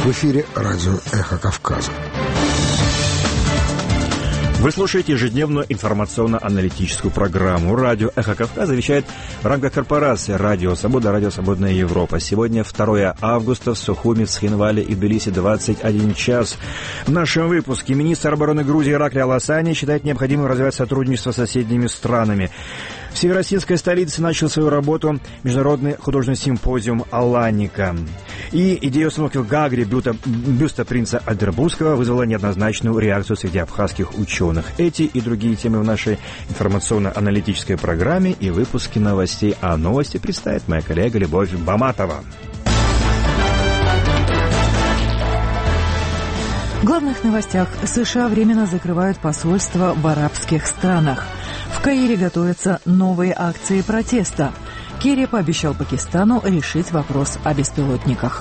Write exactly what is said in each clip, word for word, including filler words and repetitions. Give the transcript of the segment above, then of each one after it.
В эфире радио «Эхо Кавказа». Вы слушаете ежедневную информационно-аналитическую программу. Радио «Эхо Кавказа» вещает в рамках корпорации «Радио Свобода», «Радио Свободная Европа». Сегодня второе августа в Сухуми, в Схинвале и Тбилиси двадцать один час. В нашем выпуске министр обороны Грузии Иракли Аласани считает необходимым развивать сотрудничество с соседними странами. В северосийской столице начал свою работу международный художественный симпозиум «Аланика». И идея установки в Гагре бюста, бюста принца Адербургского вызвала неоднозначную реакцию среди абхазских ученых. Эти и другие темы в нашей информационно-аналитической программе и выпуске новостей. А новости представит моя коллега Любовь Баматова. В главных новостях: США временно закрывают посольства в арабских странах. В Каире готовятся новые акции протеста. Керри пообещал Пакистану решить вопрос о беспилотниках.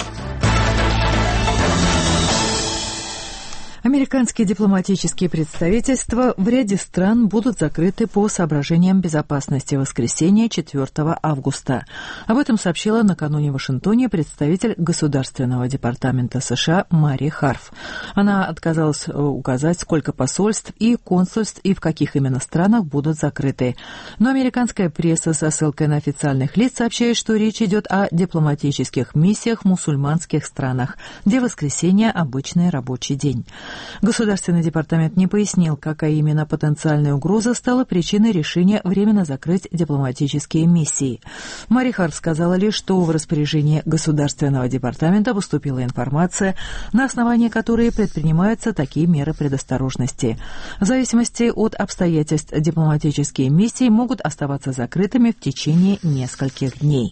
Американские дипломатические представительства в ряде стран будут закрыты по соображениям безопасности в воскресенье четвёртого августа. Об этом сообщила накануне в Вашингтоне представитель Государственного департамента США Мари Харф. Она отказалась указать, сколько посольств и консульств и в каких именно странах будут закрыты. Но американская пресса со ссылкой на официальных лиц сообщает, что речь идет о дипломатических миссиях в мусульманских странах, где воскресенье – обычный рабочий день. Государственный департамент не пояснил, какая именно потенциальная угроза стала причиной решения временно закрыть дипломатические миссии. Мари Харф сказала лишь, что в распоряжении Государственного департамента поступила информация, на основании которой предпринимаются такие меры предосторожности. В зависимости от обстоятельств дипломатические миссии могут оставаться закрытыми в течение нескольких дней.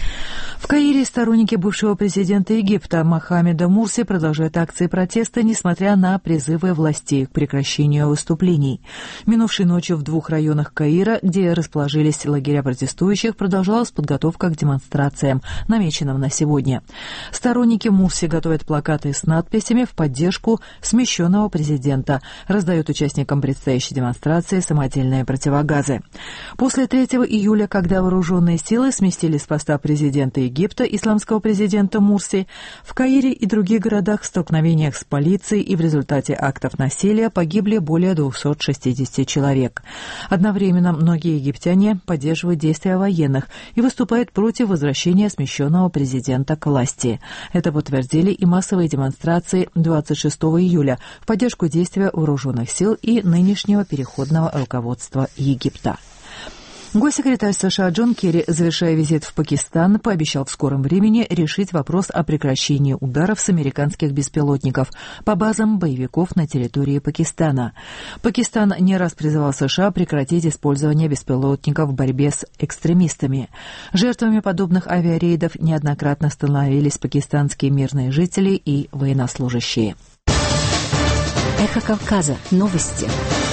В Каире сторонники бывшего президента Египта Мохаммеда Мурси продолжают акции протеста, несмотря на призывы властей к прекращению выступлений. Минувшей ночью в двух районах Каира, где расположились лагеря протестующих, продолжалась подготовка к демонстрациям, намеченным на сегодня. Сторонники Мурси готовят плакаты с надписями в поддержку смещенного президента, раздают участникам предстоящей демонстрации самодельные противогазы. После третьего июля, когда вооруженные силы сместили с поста президента Египта, исламского президента Мурси, в Каире и других городах в столкновениях с полицией и в результате актов насилия погибли более двухсот шестидесяти человек. Одновременно многие египтяне поддерживают действия военных и выступают против возвращения смещенного президента к власти. Это подтвердили и массовые демонстрации двадцать шестого июля в поддержку действия вооруженных сил и нынешнего переходного руководства Египта. Госсекретарь США Джон Керри, завершая визит в Пакистан, пообещал в скором времени решить вопрос о прекращении ударов с американских беспилотников по базам боевиков на территории Пакистана. Пакистан не раз призывал США прекратить использование беспилотников в борьбе с экстремистами. Жертвами подобных авиарейдов неоднократно становились пакистанские мирные жители и военнослужащие. Эхо Кавказа. Новости.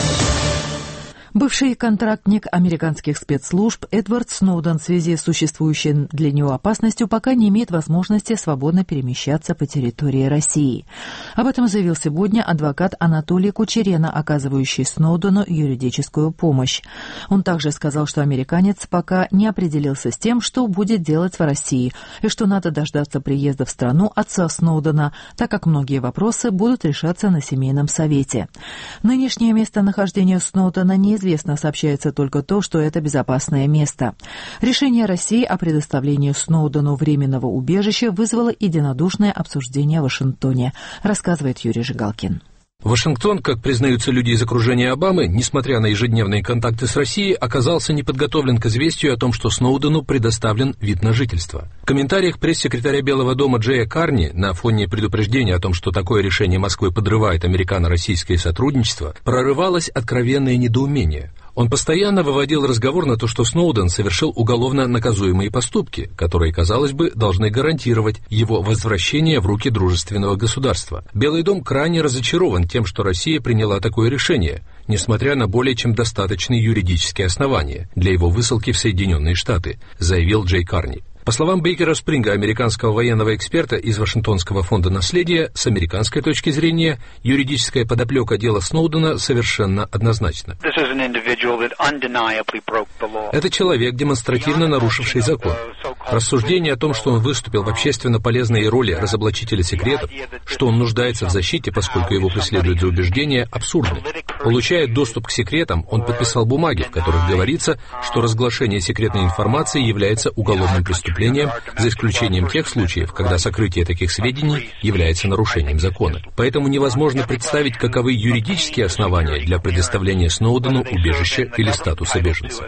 Бывший контрактник американских спецслужб Эдвард Сноуден в связи с существующей для него опасностью пока не имеет возможности свободно перемещаться по территории России. Об этом заявил сегодня адвокат Анатолий Кучерена, оказывающий Сноудену юридическую помощь. Он также сказал, что американец пока не определился с тем, что будет делать в России, и что надо дождаться приезда в страну отца Сноудена, так как многие вопросы будут решаться на семейном совете. Нынешнее местонахождение Сноудена неизвестно. Известно, сообщается только то, что это безопасное место. Решение России о предоставлении Сноудену временного убежища вызвало единодушное обсуждение в Вашингтоне, рассказывает Юрий Жигалкин. Вашингтон, как признаются люди из окружения Обамы, несмотря на ежедневные контакты с Россией, оказался неподготовлен к известию о том, что Сноудену предоставлен вид на жительство. В комментариях пресс-секретаря Белого дома Джея Карни на фоне предупреждения о том, что такое решение Москвы подрывает американо-российское сотрудничество, прорывалось откровенное недоумение. Он постоянно выводил разговор на то, что Сноуден совершил уголовно наказуемые поступки, которые, казалось бы, должны гарантировать его возвращение в руки дружественного государства. Белый дом крайне разочарован тем, что Россия приняла такое решение, несмотря на более чем достаточные юридические основания для его высылки в Соединенные Штаты, заявил Джей Карни. По словам Бейкера Спринга, американского военного эксперта из Вашингтонского фонда наследия, с американской точки зрения, юридическая подоплека дела Сноудена совершенно однозначна. Это человек, демонстративно нарушивший закон. Рассуждение о том, что он выступил в общественно полезной роли разоблачителя секретов, что он нуждается в защите, поскольку его преследуют за убеждения, абсурдны. Получая доступ к секретам, он подписал бумаги, в которых говорится, что разглашение секретной информации является уголовным преступлением, за исключением тех случаев, когда сокрытие таких сведений является нарушением закона. Поэтому невозможно представить, каковы юридические основания для предоставления Сноудену убежища или статуса беженца.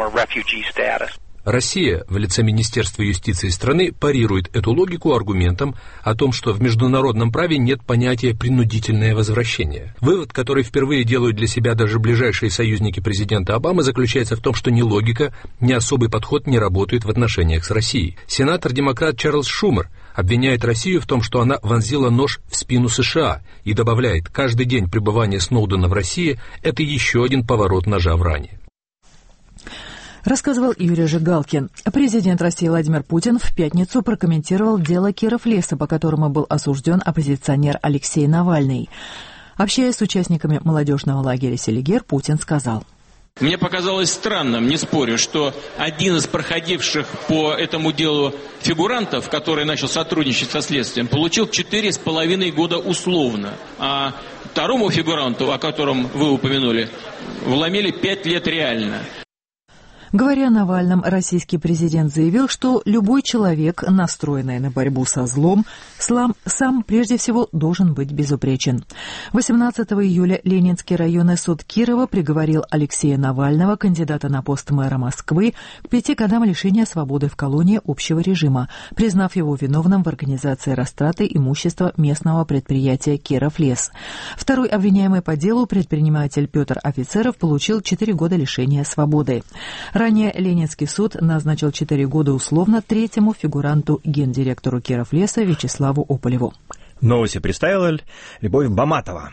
Россия в лице Министерства юстиции страны парирует эту логику аргументом о том, что в международном праве нет понятия «принудительное возвращение». Вывод, который впервые делают для себя даже ближайшие союзники президента Обамы, заключается в том, что ни логика, ни особый подход не работают в отношениях с Россией. Сенатор-демократ Чарльз Шумер обвиняет Россию в том, что она вонзила нож в спину США и добавляет, каждый день пребывания Сноудена в России – это еще один поворот ножа в ране. Рассказывал Юрий Жигалкин. Президент России Владимир Путин в пятницу прокомментировал дело Киров-Леса, по которому был осужден оппозиционер Алексей Навальный. Общаясь с участниками молодежного лагеря «Селигер», Путин сказал: «Мне показалось странным, не спорю, что один из проходивших по этому делу фигурантов, который начал сотрудничать со следствием, получил четыре с половиной года условно, а второму фигуранту, о котором вы упомянули, вломили пять лет реально». Говоря о Навальном, российский президент заявил, что любой человек, настроенный на борьбу со злом, сам, сам прежде всего должен быть безупречен. восемнадцатого июля Ленинский районный суд Кирова приговорил Алексея Навального, кандидата на пост мэра Москвы, к пяти годам лишения свободы в колонии общего режима, признав его виновным в организации растраты имущества местного предприятия «Киров-Лес». Второй обвиняемый по делу, предприниматель Петр Офицеров, получил четыре года лишения свободы. Ранее Ленинский суд назначил четыре года условно третьему фигуранту гендиректору Киров-Леса Вячеславу Ополеву. Новости представила Любовь Баматова.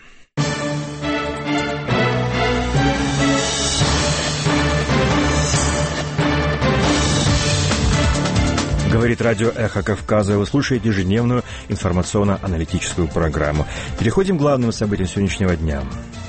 Говорит радио «Эхо Кавказа». Вы слушаете ежедневную информационно-аналитическую программу. Переходим к главным событиям сегодняшнего дня.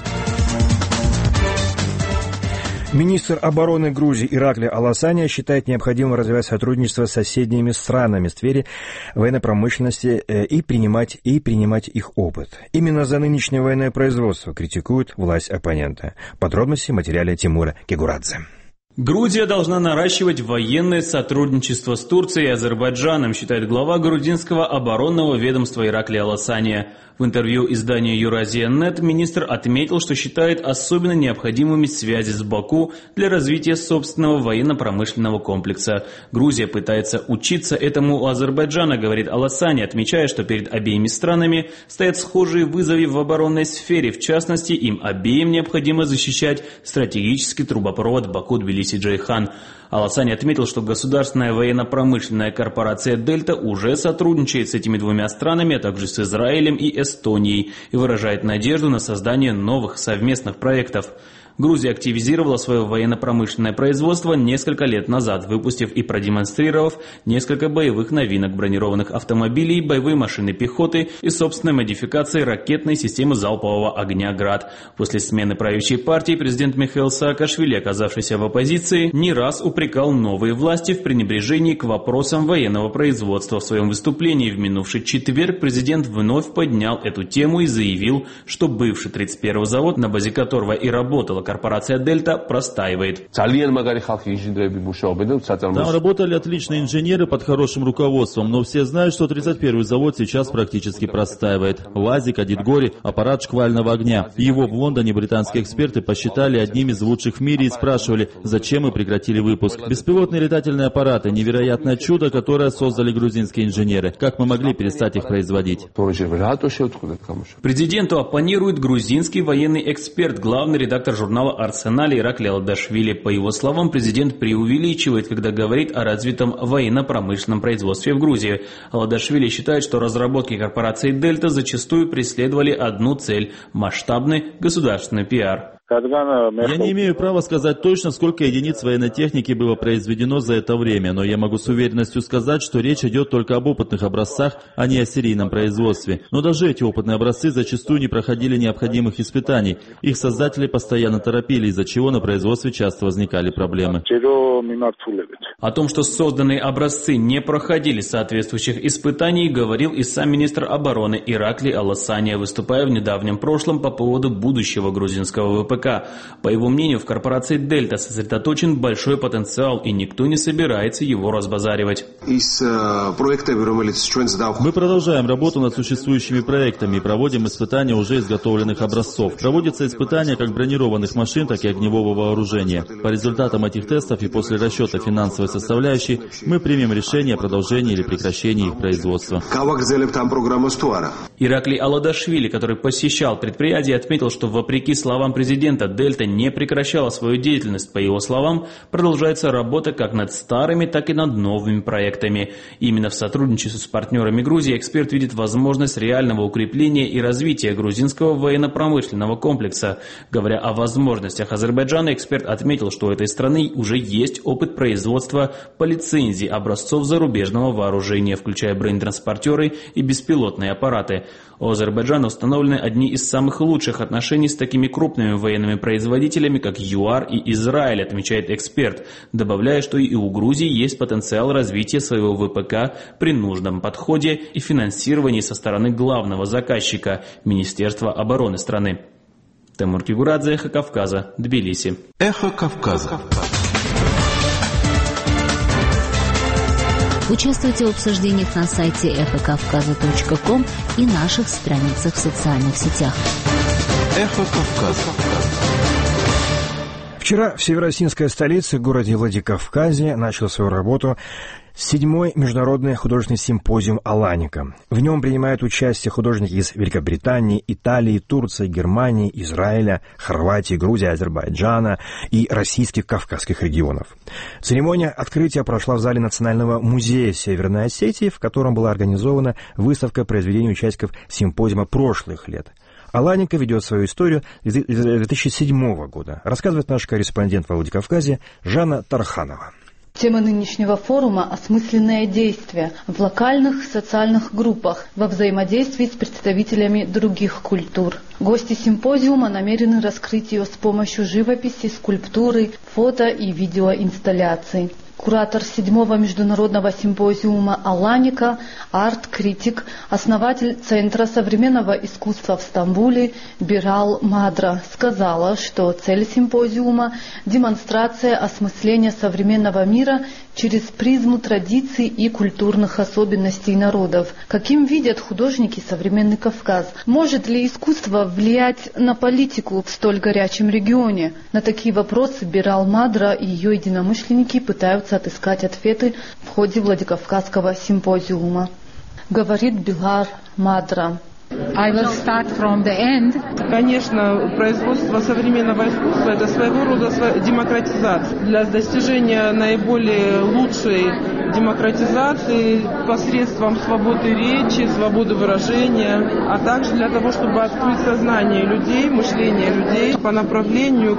Министр обороны Грузии Иракли Аласания считает необходимым развивать сотрудничество с соседними странами в сфере военной промышленности и принимать, и принимать их опыт. Именно за нынешнее военное производство критикует власть оппонента. Подробности в материале Тимура Кегурадзе. Грузия должна наращивать военное сотрудничество с Турцией и Азербайджаном, считает глава грузинского оборонного ведомства Иракли Аласания. В интервью изданию «Юразия.нет» министр отметил, что считает особенно необходимыми связи с Баку для развития собственного военно-промышленного комплекса. Грузия пытается учиться этому у Азербайджана, говорит Аласани, отмечая, что перед обеими странами стоят схожие вызовы в оборонной сфере. В частности, им обеим необходимо защищать стратегический трубопровод Баку-Тбилиси-Джейхан. Аласани отметил, что государственная военно-промышленная корпорация «Дельта» уже сотрудничает с этими двумя странами, а также с Израилем и Эстонией, и выражает надежду на создание новых совместных проектов. Грузия активизировала свое военно-промышленное производство несколько лет назад, выпустив и продемонстрировав несколько боевых новинок, бронированных автомобилей, боевые машины пехоты и собственной модификации ракетной системы залпового огня «Град». После смены правящей партии президент Михаил Саакашвили, оказавшийся в оппозиции, не раз упрекал новые власти в пренебрежении к вопросам военного производства. В своем выступлении в минувший четверг президент вновь поднял эту тему и заявил, что бывший тридцать первый завод, на базе которого и работала корпорация «Дельта», простаивает. Там работали отличные инженеры под хорошим руководством, но все знают, что тридцать первый завод сейчас практически простаивает. ВАЗик, Адитгори, аппарат шквального огня. Его в Лондоне британские эксперты посчитали одним из лучших в мире и спрашивали, зачем мы прекратили выпуск. Беспилотные летательные аппараты – невероятное чудо, которое создали грузинские инженеры. Как мы могли перестать их производить? Президенту оппонирует грузинский военный эксперт, главный редактор журнала «Арсенале» Иракли Алдашвили. По его словам, президент преувеличивает, когда говорит о развитом военно-промышленном производстве в Грузии. Алдашвили считает, что разработки корпорации «Дельта» зачастую преследовали одну цель – масштабный государственный пиар. Я не имею права сказать точно, сколько единиц военной техники было произведено за это время, но я могу с уверенностью сказать, что речь идет только об опытных образцах, а не о серийном производстве. Но даже эти опытные образцы зачастую не проходили необходимых испытаний. Их создатели постоянно торопили, из-за чего на производстве часто возникали проблемы. О том, что созданные образцы не проходили соответствующих испытаний, говорил и сам министр обороны Ираклий Аласания, выступая в недавнем прошлом по поводу будущего грузинского ВПК. По его мнению, в корпорации «Дельта» сосредоточен большой потенциал, и никто не собирается его разбазаривать. Мы продолжаем работу над существующими проектами и проводим испытания уже изготовленных образцов. Проводятся испытания как бронированных машин, так и огневого вооружения. По результатам этих тестов и после расчета финансовой составляющей мы примем решение о продолжении или прекращении их производства. Ираклий Аладашвили, который посещал предприятие, отметил, что вопреки словам президента, «Дельта» не прекращала свою деятельность. По его словам, продолжается работа как над старыми, так и над новыми проектами. Именно в сотрудничестве с партнерами Грузии эксперт видит возможность реального укрепления и развития грузинского военно-промышленного комплекса. Говоря о возможностях Азербайджана, эксперт отметил, что у этой страны уже есть опыт производства по лицензии образцов зарубежного вооружения, включая бронетранспортеры и беспилотные аппараты. У Азербайджана установлены одни из самых лучших отношений с такими крупными военными производителями, как ЮАР и Израиль, отмечает эксперт, добавляя, что и у Грузии есть потенциал развития своего ВПК при нужном подходе и финансировании со стороны главного заказчика – Министерства обороны страны. Тимур Кигурадзе, Эхо Кавказа, Тбилиси. Эхо Кавказа. Участвуйте в обсуждениях на сайте эхо кавказа точка ком и наших страницах в социальных сетях. Эхо Кавказа. Вчера в северо-осетинской столице, городе Владикавказе, начал свою работу седьмой международный художественный симпозиум «Аланика». В нем принимают участие художники из Великобритании, Италии, Турции, Германии, Израиля, Хорватии, Грузии, Азербайджана и российских кавказских регионов. Церемония открытия прошла в зале Национального музея Северной Осетии, в котором была организована выставка произведений участников симпозиума прошлых лет. «Аланика» ведет свою историю с две тысячи седьмого года, рассказывает наш корреспондент во Владикавказе Жанна Тарханова. Тема нынешнего форума – осмысленное действие в локальных социальных группах во взаимодействии с представителями других культур. Гости симпозиума намерены раскрыть ее с помощью живописи, скульптуры, фото и видеоинсталляций. Куратор седьмого международного симпозиума «Аланика», арт-критик, основатель Центра современного искусства в Стамбуле Бирал Мадра сказала, что цель симпозиума – демонстрация осмысления современного мира через призму традиций и культурных особенностей народов. Каким видят художники современный Кавказ? Может ли искусство влиять на политику в столь горячем регионе? На такие вопросы Бирал Мадра и ее единомышленники пытаются отыскать ответы в ходе Владикавказского симпозиума. Говорит Билар Мадра. I will start from the end. Конечно, производство современного искусства – это своего рода демократизация. Для достижения наиболее лучшей демократизации посредством свободы речи, свободы выражения, а также для того, чтобы открыть сознание людей, мышление людей по направлению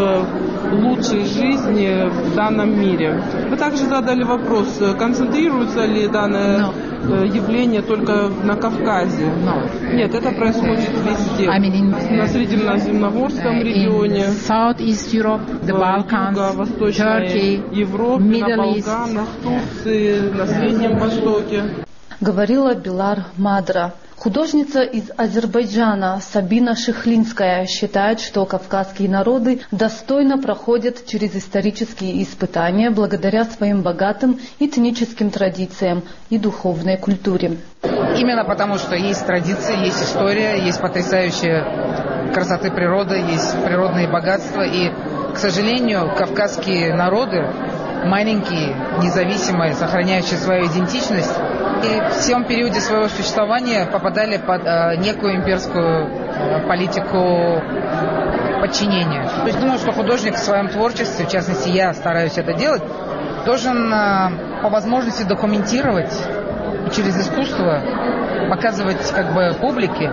к лучшей жизни в данном мире. Вы также задали вопрос, концентрируется ли данное no. явление только на Кавказе? No. Нет, это происходит везде. I mean in, на Средиземноморском регионе, in Southeast Europe, the Balkans, Юго-Восточной Turkey, Европе, Middle на Балканах, Турции, на Среднем Востоке. Говорила Билар Мадра. Художница из Азербайджана Сабина Шихлинская считает, что кавказские народы достойно проходят через исторические испытания благодаря своим богатым этническим традициям и духовной культуре. Именно потому, что есть традиции, есть история, есть потрясающая красоты природы, есть природные богатства. И, к сожалению, кавказские народы, маленькие, независимые, сохраняющие свою идентичность, и в всем периоде своего существования попадали под э, некую имперскую э, политику подчинения. То есть думаю, что художник в своем творчестве, в частности я стараюсь это делать, должен э, по возможности документировать через искусство, показывать как бы публике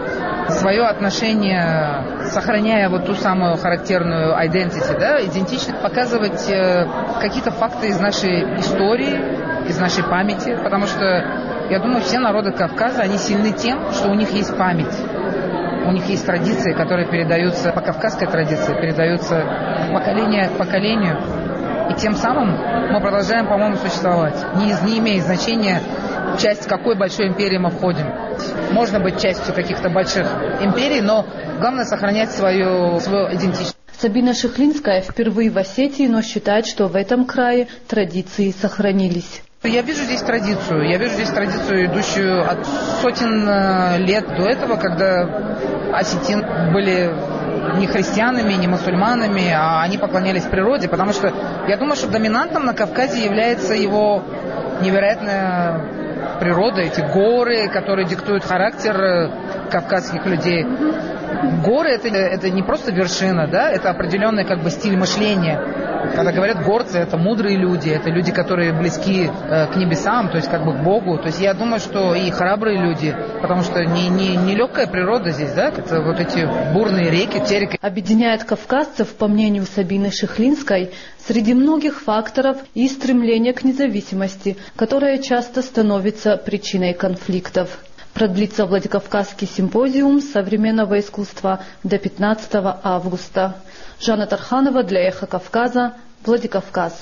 свое отношение, сохраняя вот ту самую характерную identity, да, идентичность, показывать э, какие-то факты из нашей истории, из нашей памяти, потому что, я думаю, все народы Кавказа, они сильны тем, что у них есть память. У них есть традиции, которые передаются, по кавказской традиции, передаются от поколения к поколению. И тем самым мы продолжаем, по-моему, существовать, не, не имея значения, часть какой большой империи мы входим. Можно быть частью каких-то больших империй, но главное сохранять свою, свою идентичность. Сабина Шихлинская впервые в Осетии, но считает, что в этом крае традиции сохранились. Я вижу здесь традицию. Я вижу здесь традицию, идущую от сотен лет до этого, когда осетин были не христианами, не мусульманами, а они поклонялись природе, потому что я думаю, что доминантом на Кавказе является его невероятная природа, эти горы, которые диктуют характер кавказских людей. Горы это, это не просто вершина, да, это определенный как бы стиль мышления. Когда говорят горцы, это мудрые люди, это люди, которые близки э, к небесам, то есть как бы к Богу. То есть я думаю, что и храбрые люди, потому что не, не, не легкая природа здесь, да, это вот эти бурные реки, терека. Объединяет кавказцев, по мнению Сабины Шихлинской, среди многих факторов и стремление к независимости, которое часто становится причиной конфликтов. Продлится Владикавказский симпозиум современного искусства до пятнадцатого августа. Жанна Тарханова для Эхо Кавказа, Владикавказ.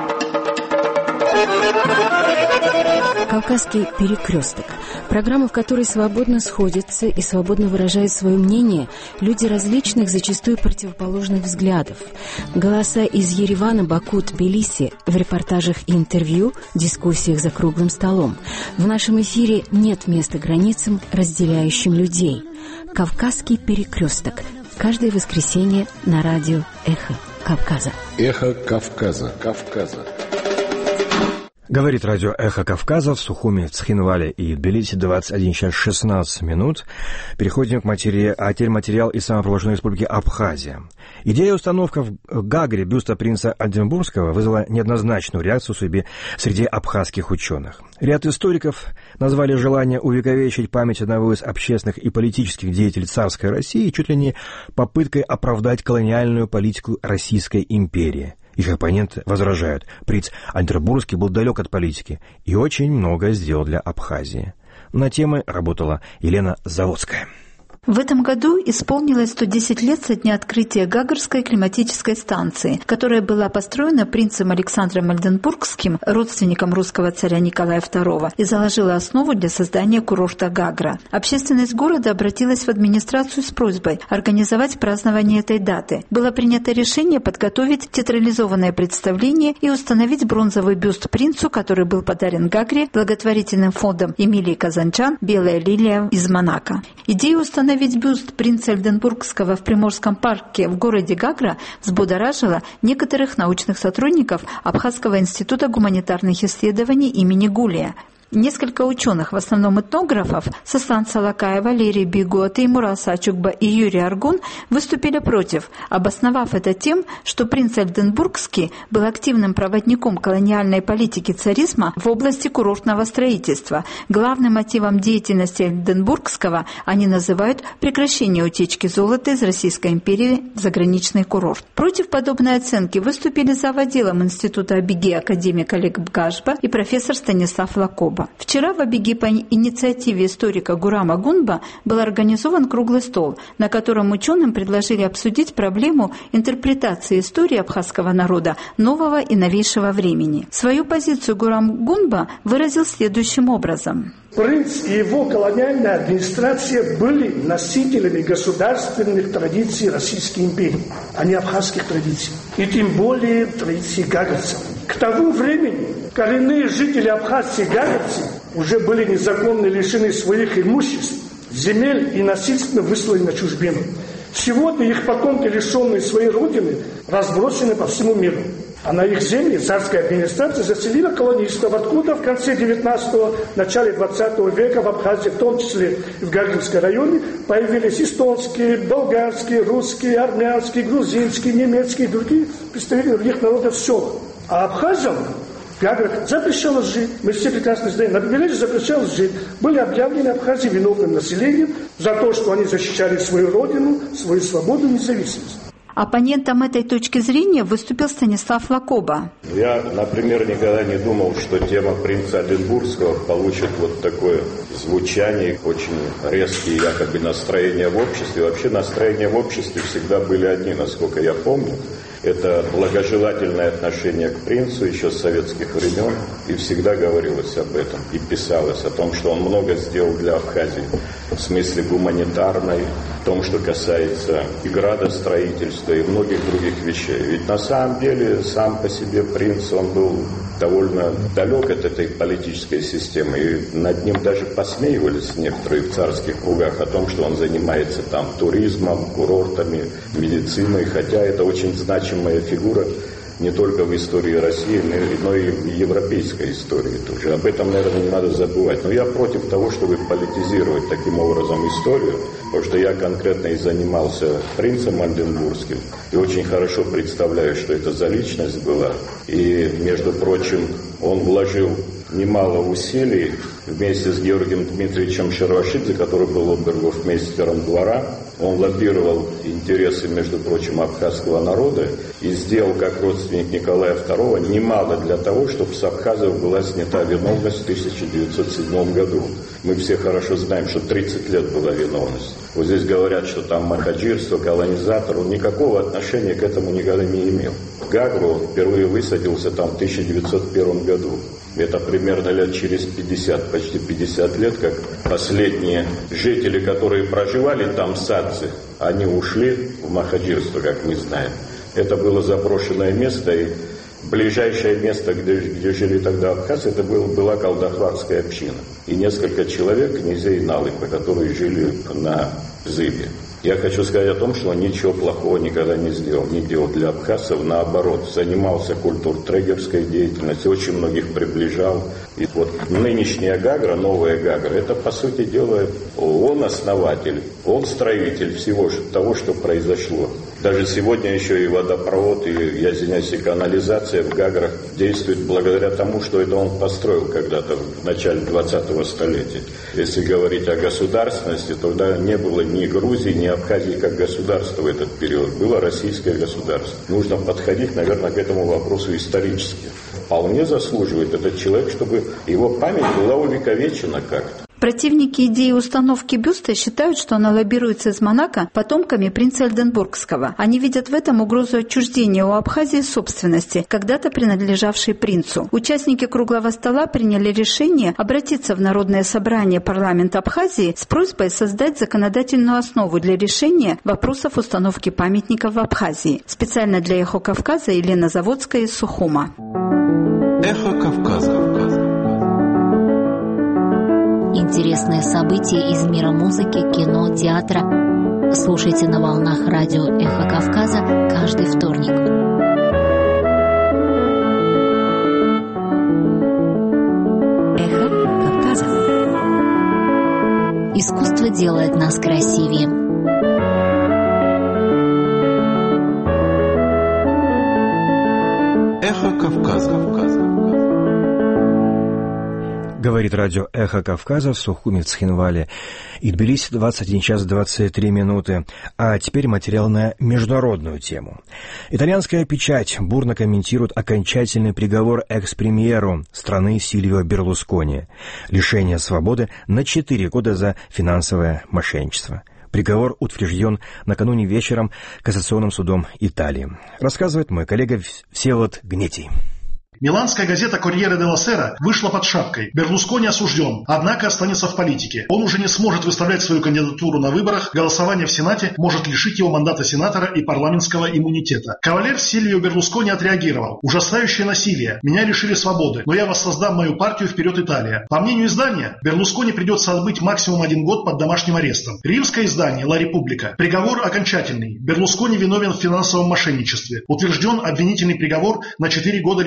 «Кавказский перекресток» – программа, в которой свободно сходятся и свободно выражают свое мнение люди различных, зачастую противоположных взглядов. Голоса из Еревана, Баку, Тбилиси в репортажах и интервью, дискуссиях за круглым столом. В нашем эфире нет места границам, разделяющим людей. «Кавказский перекресток» – каждое воскресенье на радио «Эхо Кавказа». «Эхо Кавказа». Кавказа. Говорит радио «Эхо Кавказа» в Сухуми, Цхинвале и Тбилиси, двадцать один час шестнадцать минут. Переходим к материи, а теперь материал из самопровозглашенной республики Абхазия. Идея установка в Гагре бюста принца Ольденбургского вызвала неоднозначную реакцию среди абхазских ученых. Ряд историков назвали желание увековечить память одного из общественных и политических деятелей царской России чуть ли не попыткой оправдать колониальную политику Российской империи. Их оппоненты возражают, принц Ольденбургский был далек от политики и очень многое сделал для Абхазии. На темы работала Елена Заводская. В этом году исполнилось сто десять лет со дня открытия Гагарской климатической станции, которая была построена принцем Александром Ольденбургским, родственником русского царя Николая второго, и заложила основу для создания курорта Гагра. Общественность города обратилась в администрацию с просьбой организовать празднование этой даты. Было принято решение подготовить театрализованное представление и установить бронзовый бюст принцу, который был подарен Гагре благотворительным фондом Эмилии Казанчан «Белая лилия» из Монако. Идея установить Установить бюст принца Ольденбургского в Приморском парке в городе Гагра взбудоражила некоторых научных сотрудников Абхазского института гуманитарных исследований имени Гулия. Несколько ученых, в основном этнографов, Сасан Салакаев, Валерий Бигуа, Теймур Асачукба и Юрий Аргун, выступили против, обосновав это тем, что принц Ольденбургский был активным проводником колониальной политики царизма в области курортного строительства. Главным мотивом деятельности Ольденбургского они называют прекращение утечки золота из Российской империи в заграничный курорт. Против подобной оценки выступили зав. Отделом Института Абиги академик Олег Бгажба и профессор Станислав Лакоба. Вчера в Абиги по инициативе историка Гурама Гунба был организован круглый стол, на котором ученым предложили обсудить проблему интерпретации истории абхазского народа нового и новейшего времени. Свою позицию Гурам Гунба выразил следующим образом. Принц и его колониальная администрация были носителями государственных традиций Российской империи, а не абхазских традиций, и тем более традиций гагарцев. К тому времени коренные жители Абхазии гагарцы уже были незаконно лишены своих имуществ, земель и насильственно высланы на чужбину. Сегодня их потомки, лишенные своей родины, разбросаны по всему миру. А на их земле царская администрация заселила колонистов, откуда в конце девятнадцатого, начале двадцатого века в Абхазии, в том числе и в Гагарском районе, появились эстонские, болгарские, русские, армянские, грузинские, немецкие и другие представители других народов в селах. А абхазам Гагра запрещалось жить. Мы все прекрасно знаем. На побережье запрещалось жить. Были объявлены Абхазии виновным населением за то, что они защищали свою родину, свою свободу и независимость. Оппонентом этой точки зрения выступил Станислав Лакоба. Я, например, никогда не думал, что тема принца Оленбургского получит вот такое звучание, очень резкие якобы настроения в обществе. Вообще настроения в обществе всегда были одни, насколько я помню. Это благожелательное отношение к принцу еще с советских времен. И всегда говорилось об этом. И писалось о том, что он много сделал для Абхазии. В смысле гуманитарной, в том, что касается и градостроительства, и многих других вещей. Ведь на самом деле сам по себе принц, он был довольно далек от этой политической системы. И над ним даже посмеивались некоторые в царских кругах о том, что он занимается там туризмом, курортами, медициной. Хотя это очень значимая фигура не только в истории России, но и в европейской истории тоже. Об этом, наверное, не надо забывать. Но я против того, чтобы политизировать таким образом историю, потому что я конкретно и занимался принцем Ольденбургским, и очень хорошо представляю, что это за личность была. И, между прочим, он вложил немало усилий вместе с Георгием Дмитриевичем Шервашидзе, который был обергофмейстером двора. Он лоббировал интересы, между прочим, абхазского народа и сделал, как родственник Николая второго, немало для того, чтобы с абхазов была снята виновность в тысяча девятьсот седьмом году. Мы все хорошо знаем, что тридцать лет была виновность. Вот здесь говорят, что там махаджирство, колонизатор. Он никакого отношения к этому никогда не имел. Гагру впервые высадился там в тысяча девятьсот первом году. Это примерно лет через пятьдесят, почти пятьдесят лет, как последние жители, которые проживали там, садцы, они ушли в махаджирство, как мы знаем. Это было заброшенное место, и ближайшее место, где, где жили тогда абхазы, это был, была колдахватская община. И несколько человек, князей Налыпа, которые жили на Зыбе. Я хочу сказать о том, что он ничего плохого никогда не сделал, не делал для абхазцев, наоборот, занимался культуртрегерской деятельностью, очень многих приближал. И вот нынешняя Гагра, новая Гагра, это, по сути дела, он основатель, он строитель всего того, что произошло. Даже сегодня еще и водопровод, и, я извиняюсь, и канализация в Гаграх действует благодаря тому, что это он построил когда-то в начале двадцатого столетия. Если говорить о государственности, то тогда не было ни Грузии, ни Абхазии как государства в этот период. Было российское государство. Нужно подходить, наверное, к этому вопросу исторически. Вполне заслуживает этот человек, чтобы его память была увековечена как-то. Противники идеи установки бюста считают, что она лоббируется из Монако потомками принца Ольденбургского. Они видят в этом угрозу отчуждения у Абхазии собственности, когда-то принадлежавшей принцу. Участники круглого стола приняли решение обратиться в Народное собрание парламента Абхазии с просьбой создать законодательную основу для решения вопросов установки памятников в Абхазии. Специально для «Эхо Кавказа» Елена Заводская из Сухума. Эхо Кавказа. Интересные события из мира музыки, кино, театра. Слушайте на волнах радио «Эхо Кавказа» каждый вторник. Эхо Кавказа. Искусство делает нас красивее. Эхо Кавказа. Говорит радио «Эхо Кавказа» в Сухуми, в Цхинвале и Тбилиси, двадцать один час двадцать три минуты. А теперь материал на международную тему. Итальянская печать бурно комментирует окончательный приговор экс-премьеру страны Сильвио Берлускони. Лишение свободы на четыре года за финансовое мошенничество. Приговор утвержден накануне вечером Кассационным судом Италии. Рассказывает мой коллега Всеволод Гнетий. Миланская газета «Корьере делла Сера» вышла под шапкой. Берлускони осужден, однако останется в политике. Он уже не сможет выставлять свою кандидатуру на выборах, голосование в Сенате может лишить его мандата сенатора и парламентского иммунитета. Кавалер Сильвио Берлускони отреагировал. Ужасающее насилие. Меня лишили свободы, но я воссоздам мою партию «Вперед, Италия». По мнению издания, Берлускони придется отбыть максимум один год под домашним арестом. Римское издание «Ла Република». Приговор окончательный. Берлускони виновен в финансовом мошенничестве. Утвержден обвинительный приговор на четыре года лишения свободы.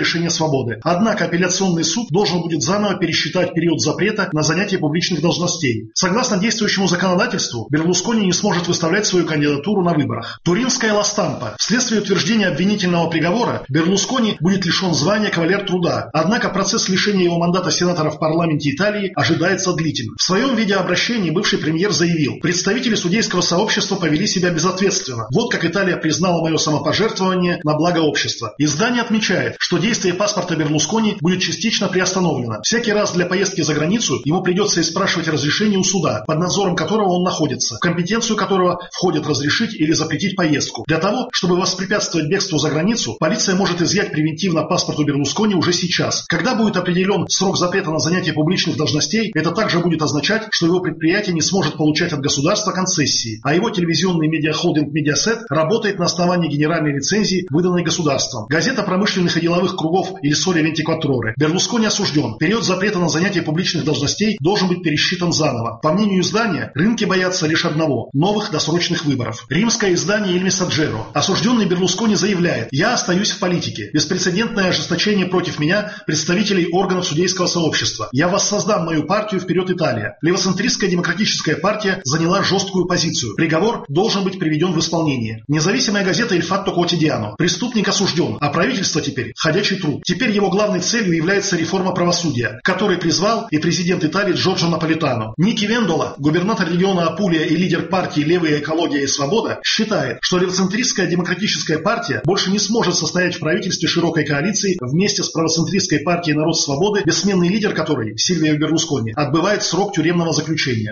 свободы. Однако апелляционный суд должен будет заново пересчитать период запрета на занятие публичных должностей. Согласно действующему законодательству, Берлускони не сможет выставлять свою кандидатуру на выборах. Туринская Ла Стампа. Вследствие утверждения обвинительного приговора Берлускони будет лишен звания кавалер труда. Однако процесс лишения его мандата сенатора в парламенте Италии ожидается длительным. В своем видеообращении бывший премьер заявил: представители судейского сообщества повели себя безответственно. Вот как Италия признала мое самопожертвование на благо общества. Издание отмечает, что действие паспорта Берлускони будет частично приостановлено. Всякий раз для поездки за границу ему придется спрашивать разрешение у суда, под надзором которого он находится, в компетенцию которого входит разрешить или запретить поездку. Для того, чтобы воспрепятствовать бегству за границу, полиция может изъять превентивно паспорт у Берлускони уже сейчас. Когда будет определен срок запрета на занятие публичных должностей, это также будет означать, что его предприятие не сможет получать от государства концессии, а его телевизионный медиахолдинг Mediaset работает на основании генеральной лицензии, выданной государством. Газета промышленных и деловых кругов Il Sole двадцать четыре Ore. Берлускони осужден. Период запрета на занятие публичных должностей должен быть пересчитан заново. По мнению издания, рынки боятся лишь одного – новых досрочных выборов. Римское издание Il Messaggero. Осужденный Берлускони заявляет: «Я остаюсь в политике. Беспрецедентное ожесточение против меня представителей органов судейского сообщества. Я воссоздам мою партию «Вперед, Италия». Левоцентристская демократическая партия заняла жесткую позицию. Приговор должен быть приведен в исполнение». Независимая газета Il Fatto Quotidiano. Преступник осужден, а правительство теперь – ходячий труп. Теперь его главной целью является реформа правосудия, к которой призвал и президент Италии Джорджо Наполитано. Ники Вендола, губернатор региона Апулия и лидер партии «Левая экология и свобода», считает, что левоцентристская демократическая партия больше не сможет состоять в правительстве широкой коалиции вместе с правоцентристской партией «Народ свободы», бессменный лидер которой, Сильвио Берлускони, отбывает срок тюремного заключения.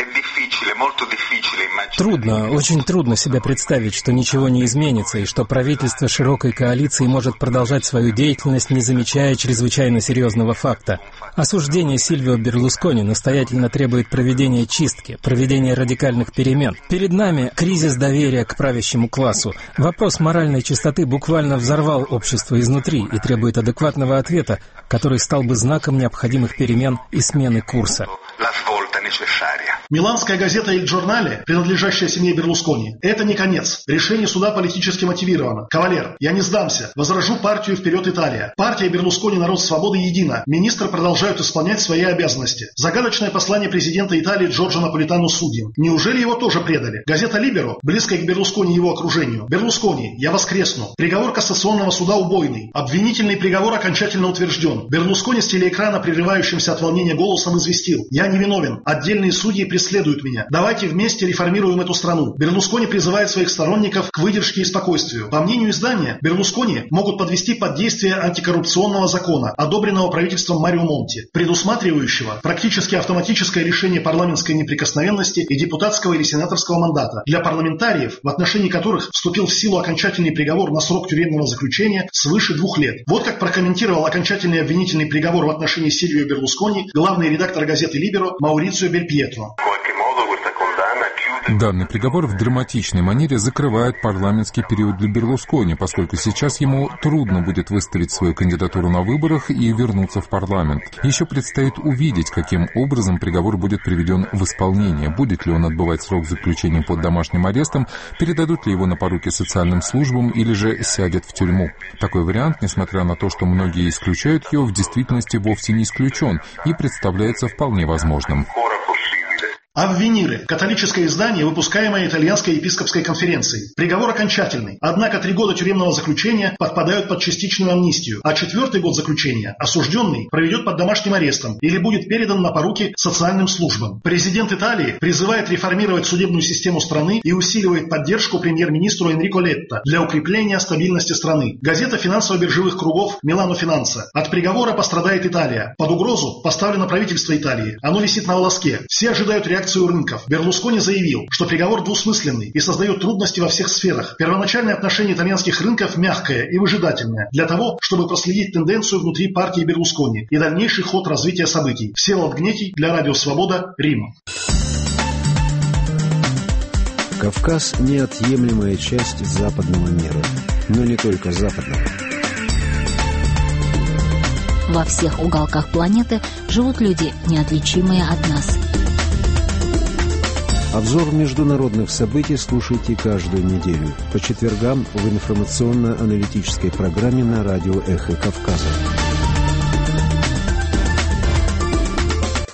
Трудно, очень трудно себе представить, что ничего не изменится и что правительство широкой коалиции может продолжать свою деятельность, не замечая чрезвычайно серьезного факта. Осуждение Сильвио Берлускони настоятельно требует проведения чистки, проведения радикальных перемен. Перед нами кризис доверия к правящему классу. Вопрос моральной чистоты буквально взорвал общество изнутри и требует адекватного ответа, который стал бы знаком необходимых перемен и смены курса. Миланская газета «Il Giornale», принадлежащая семье Берлускони, это не конец. Решение суда политически мотивировано. Кавалер, я не сдамся. Возражу партию «Вперед, Италия». Партия Берлускони «Народ свободы» едина. Министры продолжают исполнять свои обязанности. Загадочное послание президента Италии Джорджо Наполитано судьям. Неужели его тоже предали? Газета «Либеро», близкая к Берлускони и его окружению. Берлускони, я воскресну. Приговор кассационного суда убойный. Обвинительный приговор окончательно утвержден. Берлускони с телеэкрана, прерывающимся от волнения голосом, известил: «Я невиновен. Отдельные судьи преследуют меня. Давайте вместе реформируем эту страну». Берлускони призывает своих сторонников к выдержке и спокойствию. По мнению издания, Берлускони могут подвести под действие антикоррупционного закона, одобренного правительством Марио Монти, предусматривающего практически автоматическое лишение парламентской неприкосновенности и депутатского или сенаторского мандата для парламентариев, в отношении которых вступил в силу окончательный приговор на срок тюремного заключения свыше двух лет. Вот как прокомментировал окончательный обвинительный приговор в отношении Сильвио Берлускони главный редактор газеты «Либеро» Маурицио Бельпьетро. Данный приговор в драматичной манере закрывает парламентский период для Берлускони, поскольку сейчас ему трудно будет выставить свою кандидатуру на выборах и вернуться в парламент. Еще предстоит увидеть, каким образом приговор будет приведен в исполнение, будет ли он отбывать срок заключения под домашним арестом, передадут ли его на поруки социальным службам или же сядет в тюрьму. Такой вариант, несмотря на то, что многие исключают его, в действительности вовсе не исключен и представляется вполне возможным. Аввениры – католическое издание, выпускаемое итальянской епископской конференцией. Приговор окончательный. Однако три года тюремного заключения подпадают под частичную амнистию, а четвертый год заключения осужденный проведет под домашним арестом или будет передан на поруки социальным службам. Президент Италии призывает реформировать судебную систему страны и усиливает поддержку премьер-министру Энрико Летто для укрепления стабильности страны. Газета финансово-биржевых кругов «Милано Финанса». От приговора пострадает Италия. Под угрозу поставлено правительство Италии. Оно висит на волоске. Все ожидают реакции рынков. Берлускони заявил, что приговор двусмысленный и создает трудности во всех сферах. Первоначальное отношение итальянских рынков мягкое и выжидательное для того, чтобы проследить тенденцию внутри партии Берлускони и дальнейший ход развития событий. Всеволод Гнетий для Радио Свобода, Рим. Кавказ – неотъемлемая часть западного мира, но не только западного. Во всех уголках планеты живут люди, неотличимые от нас. Обзор международных событий слушайте каждую неделю по четвергам в информационно-аналитической программе на радио «Эхо Кавказа».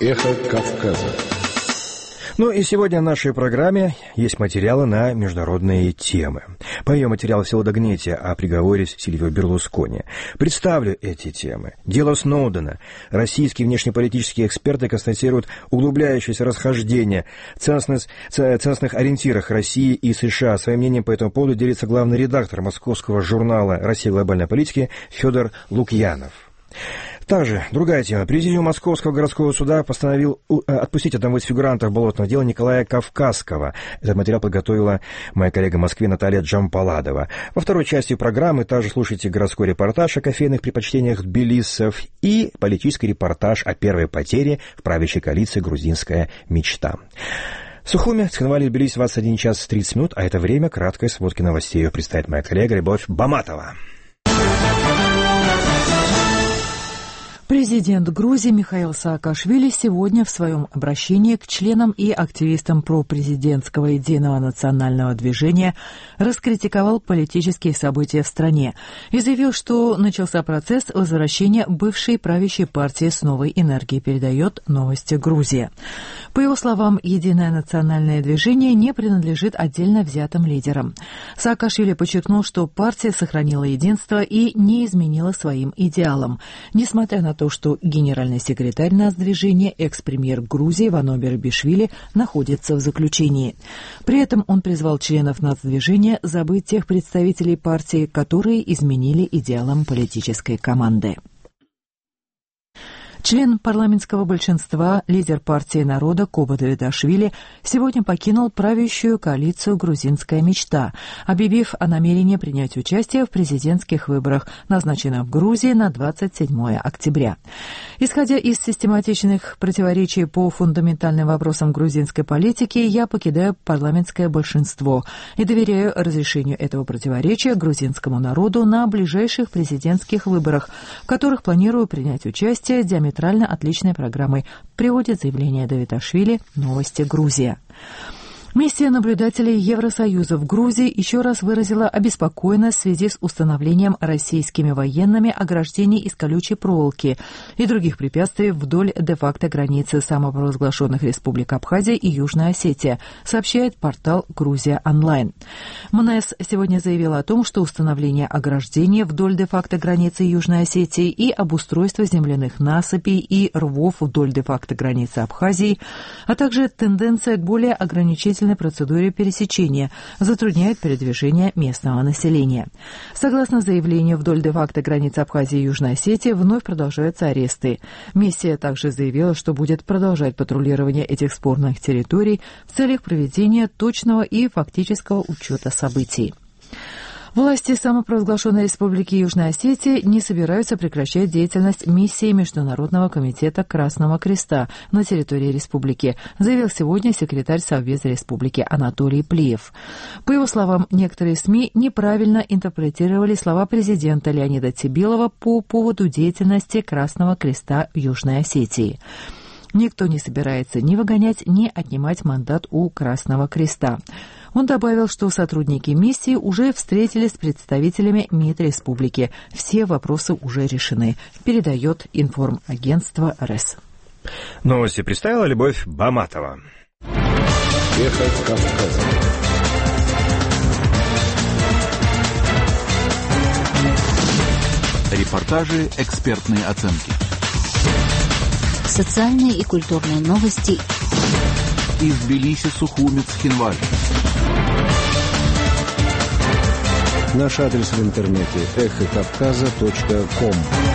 Эхо Кавказа. Ну и сегодня в нашей программе есть материалы на международные темы. По ее материалу Всеволода Гнетия о приговоре Сильвио Берлускони. Представлю эти темы. Дело Сноудена. Российские внешнеполитические эксперты констатируют углубляющееся расхождение в ценностных, ценностных ориентирах России и США. Своим мнением по этому поводу делится главный редактор московского журнала «Россия глобальной политики» Федор Лукьянов. Также другая тема. Президиум Московского городского суда постановил отпустить одного из фигурантов болотного дела Николая Кавказского. Этот материал подготовила моя коллега в Москве Наталья Джампаладова. Во второй части программы также слушайте городской репортаж о кофейных предпочтениях тбилисцев и политический репортаж о первой потере в правящей коалиции «Грузинская мечта». В Сухуми, Цхинвале, Тбилиси, двадцать один час тридцать минут, а это время краткой сводки новостей. Ее представит моя коллега Любовь Баматова. Президент Грузии Михаил Саакашвили сегодня в своем обращении к членам и активистам пропрезидентского единого национального движения раскритиковал политические события в стране и заявил, что начался процесс возвращения бывшей правящей партии с новой энергией, передает «Новости Грузии». По его словам, единое национальное движение не принадлежит отдельно взятым лидерам. Саакашвили подчеркнул, что партия сохранила единство и не изменила своим идеалам, несмотря на то, что генеральный секретарь нацдвижения, экс-премьер Грузии Вано Бербишвили, находится в заключении. При этом он призвал членов нацдвижения забыть тех представителей партии, которые изменили идеалам политической команды. Член парламентского большинства, лидер партии народа Коба Давидашвили сегодня покинул правящую коалицию «Грузинская мечта», объявив о намерении принять участие в президентских выборах, назначенных в Грузии на двадцать седьмое октября. Исходя из систематичных противоречий по фундаментальным вопросам грузинской политики, я покидаю парламентское большинство и доверяю разрешению этого противоречия грузинскому народу на ближайших президентских выборах, в которых планирую принять участие диаметрально отличной программой, приводит заявление Давидашвили «Новости Грузия». Миссия наблюдателей Евросоюза в Грузии еще раз выразила обеспокоенность в связи с установлением российскими военными ограждений из колючей проволоки и других препятствий вдоль де-факто границы самопровозглашенных республик Абхазия и Южная Осетия, сообщает портал «Грузия онлайн». МНС сегодня заявила о том, что установление ограждений вдоль де-факто границы Южной Осетии и обустройство земляных насыпей и рвов вдоль де-факто границы Абхазии, а также тенденция к более ограничительной процедуре пересечения затрудняет передвижение местного населения. Согласно заявлению, вдоль де-факто границы Абхазии и Южной Осетии вновь продолжаются аресты. Миссия также заявила, что будет продолжать патрулирование этих спорных территорий в целях проведения точного и фактического учета событий. Власти самопровозглашенной Республики Южная Осетия не собираются прекращать деятельность миссии Международного комитета Красного Креста на территории республики, заявил сегодня секретарь Совбеза республики Анатолий Плиев. По его словам, некоторые СМИ неправильно интерпретировали слова президента Леонида Цибилова по поводу деятельности Красного Креста в Южной Осетии. Никто не собирается ни выгонять, ни отнимать мандат у Красного Креста. Он добавил, что сотрудники миссии уже встретились с представителями МИД республики. Все вопросы уже решены, передает информагентство РЭС. Новости представила Любовь Баматова. Эхо Кавказа. Репортажи, экспертные оценки. Социальные и культурные новости из Тбилиси, Сухуми, Цхинвали. Наш адрес в интернете эхо кавказа точка ком.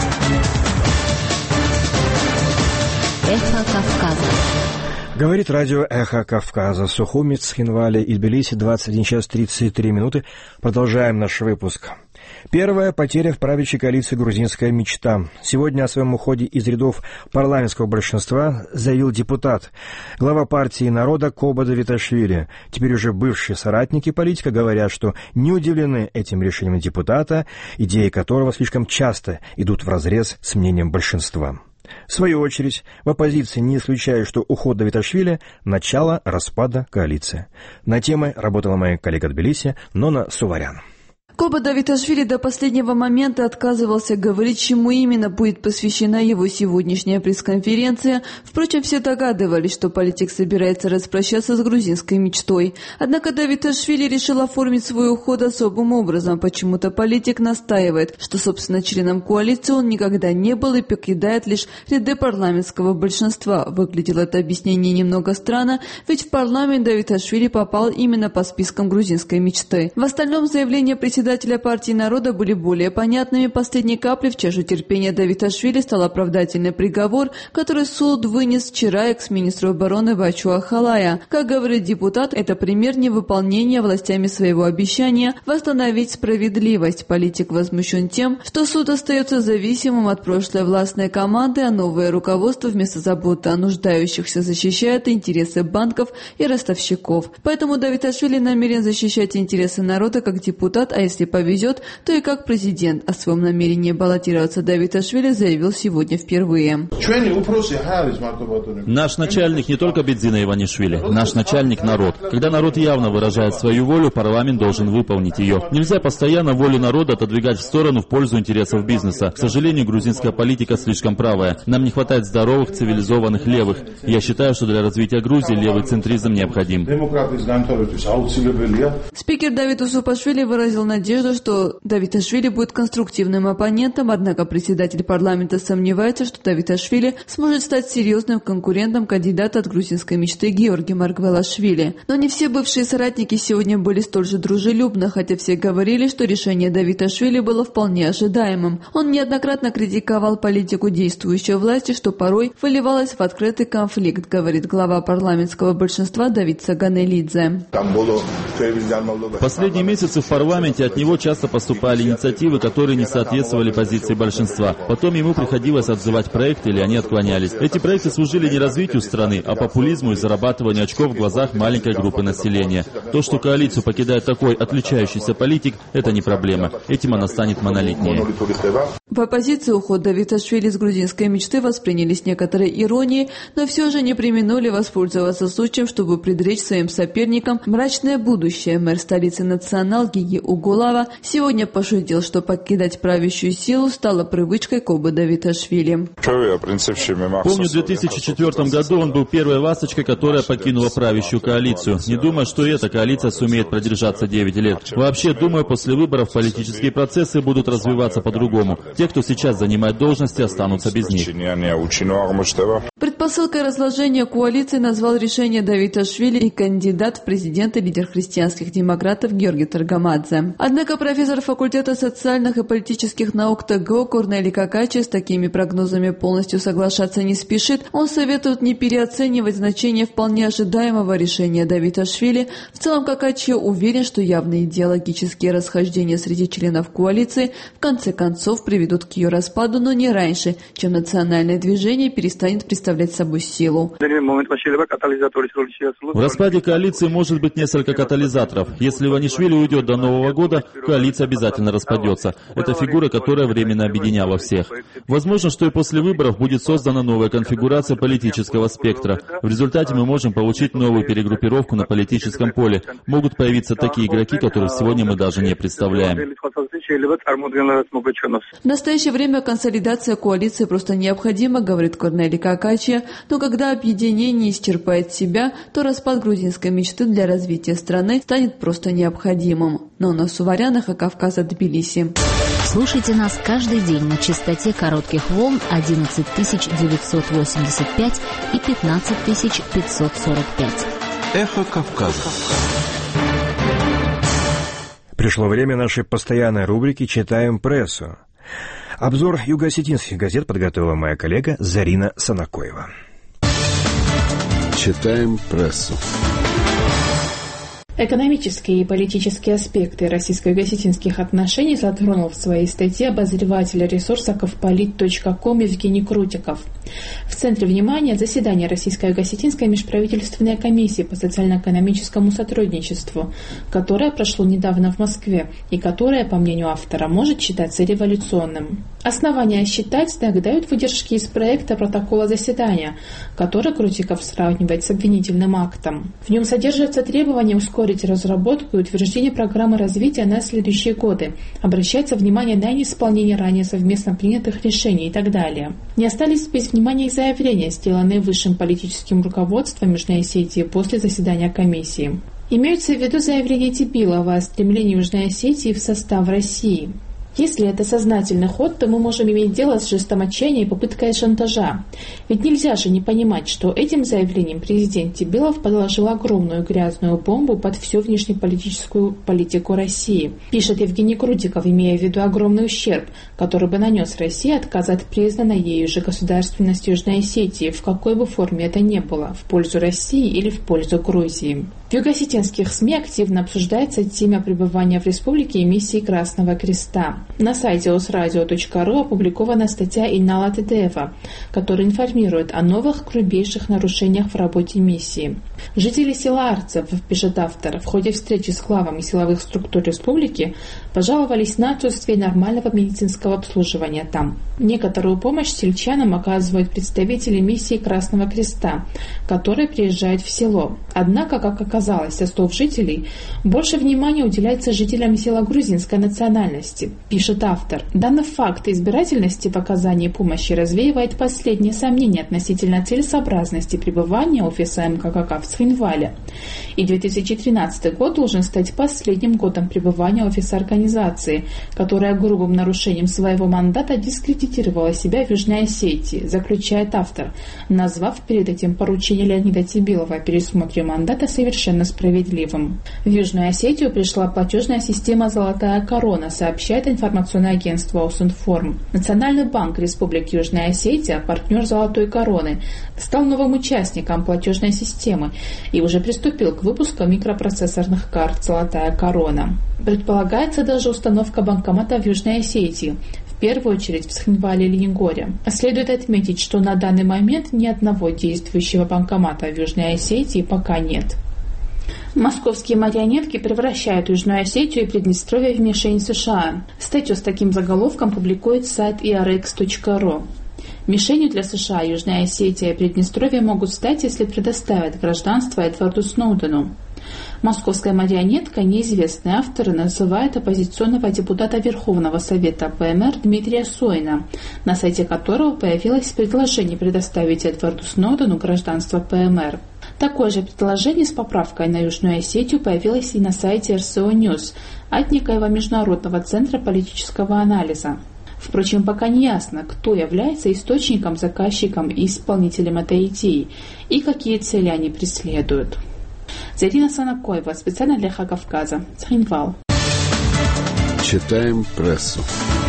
Эхо Кавказа. Говорит радио «Эхо Кавказа». Сухуми, Цхинвали и Тбилиси, двадцать один час тридцать три минуты. Продолжаем наш выпуск. Первая потеря в правящей коалиции «Грузинская мечта». Сегодня о своем уходе из рядов парламентского большинства заявил депутат, глава партии народа Коба Давидашвили. Теперь уже бывшие соратники политика говорят, что не удивлены этим решением депутата, идеи которого слишком часто идут вразрез с мнением большинства. В свою очередь, в оппозиции не исключают, что уход Давидашвили – начало распада коалиции. На темой работала моя коллега Тбилиси Нона Суварян. Коба Давиташвили до последнего момента отказывался говорить, чему именно будет посвящена его сегодняшняя пресс-конференция. Впрочем, все догадывались, что политик собирается распрощаться с грузинской мечтой. Однако Давиташвили решил оформить свой уход особым образом. Почему-то политик настаивает, что, собственно, членом коалиции он никогда не был и покидает лишь ряды парламентского большинства. Выглядело это объяснение немного странно, ведь в парламент Давиташвили попал именно по спискам грузинской мечты. В остальном заявления президента Председателя партии народа были более понятными. Последней каплей в чашу терпения Давиташвили стал оправдательный приговор, который суд вынес вчера экс-министру обороны Вачу Ахалая. Как говорит депутат, это пример невыполнения властями своего обещания восстановить справедливость. Политик возмущен тем, что суд остается зависимым от прошлой властной команды, а новое руководство вместо заботы о нуждающихся защищает интересы банков и ростовщиков. Поэтому Давиташвили намерен защищать интересы народа как депутат, а если Если повезет, то и как президент. О своем намерении баллотироваться Давиташвили заявил сегодня впервые. Наш начальник не только Бедзина Иванишвили, наш начальник народ. Когда народ явно выражает свою волю, парламент должен выполнить ее. Нельзя постоянно волю народа отодвигать в сторону в пользу интересов бизнеса. К сожалению, грузинская политика слишком правая. Нам не хватает здоровых, цивилизованных левых. Я считаю, что для развития Грузии левый центризм необходим. Спикер Давид Усупашвили выразил надежду, Надежда, что Давиташвили будет конструктивным оппонентом, однако председатель парламента сомневается, что Давиташвили сможет стать серьезным конкурентом кандидата от грузинской мечты Георгия Маргвелашвили. Но не все бывшие соратники сегодня были столь же дружелюбны, хотя все говорили, что решение Давиташвили было вполне ожидаемым. Он неоднократно критиковал политику действующей власти, что порой выливалось в открытый конфликт, говорит глава парламентского большинства Давид Саганелидзе. Последние месяцы в парламенте от него часто поступали инициативы, которые не соответствовали позиции большинства. Потом ему приходилось отзывать проекты, или они отклонялись. Эти проекты служили не развитию страны, а популизму и зарабатыванию очков в глазах маленькой группы населения. То, что коалицию покидает такой отличающийся политик, это не проблема. Этим она станет монолитнее. В оппозиции уход Давиташвили с грузинской мечты восприняли с некоторой иронией, но все же не преминули воспользоваться случаем, чтобы предречь своим соперникам мрачное будущее. Мэр столицы Национал Гиги Угулава сегодня пошутил, что покидать правящую силу стало привычкой Кобы Давиташвили. Помню, в две тысячи четвёртом году он был первой ласточкой, которая покинула правящую коалицию. Не думаю, что эта коалиция сумеет продержаться девять лет. Вообще, думаю, после выборов политические процессы будут развиваться по-другому. Те, кто сейчас занимает должности, останутся без них. Предпосылкой разложения коалиции назвал решение Давиташвили и кандидат в президенты лидер христианских демократов Георгий Таргамадзе. Однако профессор факультета социальных и политических наук ТГО Корнелий Какачи с такими прогнозами полностью соглашаться не спешит. Он советует не переоценивать значение вполне ожидаемого решения Давиташвили. В целом Какачи уверен, что явные идеологические расхождения среди членов коалиции в конце концов приведут к ее распаду, но не раньше, чем национальное движение перестанет представлять собой силу. В распаде коалиции может быть несколько катализаторов. Если Иванишвили уйдет до Нового года, коалиция обязательно распадется. Это фигура, которая временно объединяла всех. Возможно, что и после выборов будет создана новая конфигурация политического спектра. В результате мы можем получить новую перегруппировку на политическом поле. Могут появиться такие игроки, которых сегодня мы даже не представляем. В настоящее время консолидация коалиции просто необходима, говорит Корнелий Какачи, но когда объединение исчерпает себя, то распад грузинской мечты для развития страны станет просто необходимым. Нонна Суваряна, Кавказа, Тбилиси. Слушайте нас каждый день на частоте коротких волн одиннадцать тысяч девятьсот восемьдесят пять и пятнадцать тысяч пятьсот сорок пять. Эхо Кавказа. Пришло время нашей постоянной рубрики «Читаем прессу». Обзор юго-осетинских газет подготовила моя коллега Зарина Санакоева. Читаем прессу. Экономические и политические аспекты российско-юго-осетинских отношений затронул в своей статье обозреватель ресурса ковполит точка ком Евгений Крутиков. В центре внимания заседание Российско-юго-осетинской межправительственной комиссии по социально-экономическому сотрудничеству, которое прошло недавно в Москве и которое, по мнению автора, может считаться революционным. Основания считать так дают выдержки из проекта протокола заседания, который Крутиков сравнивает с обвинительным актом. В нем содержатся требования ускорить ускорить разработку и утверждение программы развития на следующие годы. Обращается внимание на неисполнение ранее совместно принятых решений и так далее. Не остались без внимания и заявления, сделанные высшим политическим руководством Южной Осетии после заседания комиссии. Имеются в виду заявления Тибилова о стремлении Южной Осетии в состав России. Если это сознательный ход, то мы можем иметь дело с жестом отчаяния и попыткой шантажа. Ведь нельзя же не понимать, что этим заявлением президент Тибилов подложил огромную грязную бомбу под всю внешнеполитическую политику России. Пишет Евгений Крутиков, имея в виду огромный ущерб, который бы нанес России отказ от признанной ею же государственности Южной Осетии, в какой бы форме это ни было, в пользу России или в пользу Грузии. В юго-осетинских СМИ активно обсуждается тема пребывания в республике и миссии Красного Креста. На сайте осрадио точка ру опубликована статья Иннала Тедеева, которая информирует о новых грубейших нарушениях в работе миссии. Жители села Арцев, пишет автор, в ходе встречи с главами силовых структур республики пожаловались на отсутствие нормального медицинского обслуживания там. Некоторую помощь сельчанам оказывают представители миссии Красного Креста, которые приезжают в село. Однако, как оказалось, со слов жителей, больше внимания уделяется жителям села грузинской национальности, пишет автор. Данный факт избирательности в оказании помощи развеивает последние сомнения относительно целесообразности пребывания офиса эм ка ка ка в Цхинвале. И две тысячи тринадцатый год должен стать последним годом пребывания офиса организации, которая грубым нарушением своего мандата дискредитировала себя в Южной Осетии, заключает автор, назвав перед этим поручение Леонида Тибилова о пересмотре мандата совершенно справедливым. В Южную Осетию пришла платежная система «Золотая корона», сообщает информационное агентство Осинформ. Национальный банк Республики Южная Осетия, партнер «Золотой короны», стал новым участником платежной системы и уже приступил к выпуску микропроцессорных карт «Золотая корона». Предполагается даже установка банкомата в Южной Осетии, в первую очередь в Цхинвале и Ленигоре. Следует отметить, что на данный момент ни одного действующего банкомата в Южной Осетии пока нет. Московские марионетки превращают Южную Осетию и Приднестровье в мишень США. Статью с таким заголовком публикует сайт и ар икс точка ру. Мишенью для США Южная Осетия и Приднестровье могут стать, если предоставят гражданство Эдварду Сноудену. Московская марионетка, неизвестный автор, называет оппозиционного депутата Верховного Совета пэ эм эр Дмитрия Сойна, на сайте которого появилось предложение предоставить Эдварду Сноудену гражданство пэ эм эр. Такое же предложение с поправкой на Южную Осетию появилось и на сайте эр эс о News от некоего Международного центра политического анализа. Впрочем, пока не ясно, кто является источником, заказчиком и исполнителем этой идеи и какие цели они преследуют. Зарина Санакоева, специально для Эхо Кавказа, Цхинвал. Читаем прессу.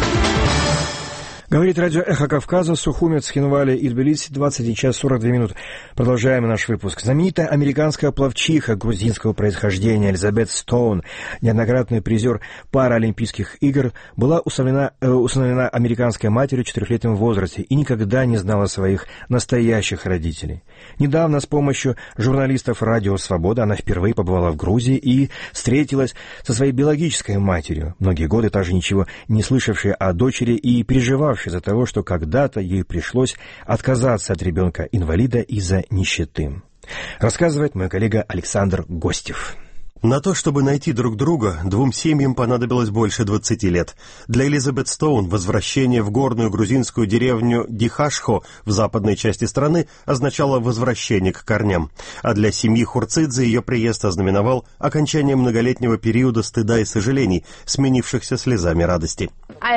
Говорит радио «Эхо Кавказа», Сухуми, Цхинвале и Тбилиси, двадцать час сорок две минуты. Продолжаем наш выпуск. Знаменитая американская пловчиха грузинского происхождения Элизабет Стоун, неоднократный призер Паралимпийских игр, была усыновлена, э, усыновлена американской матерью в четырехлетнем возрасте и никогда не знала своих настоящих родителей. Недавно с помощью журналистов «Радио Свобода» она впервые побывала в Грузии и встретилась со своей биологической матерью, многие годы также ничего не слышавшей о дочери и переживавшей из-за того, что когда-то ей пришлось отказаться от ребенка-инвалида из-за нищеты. Рассказывает мой коллега Александр Гостев. На то, чтобы найти друг друга, двум семьям понадобилось больше двадцати лет. Для Элизабет Стоун возвращение в горную грузинскую деревню Дихашхо в западной части страны означало возвращение к корням. А для семьи Хурцидзе ее приезд ознаменовал окончание многолетнего периода стыда и сожалений, сменившихся слезами радости.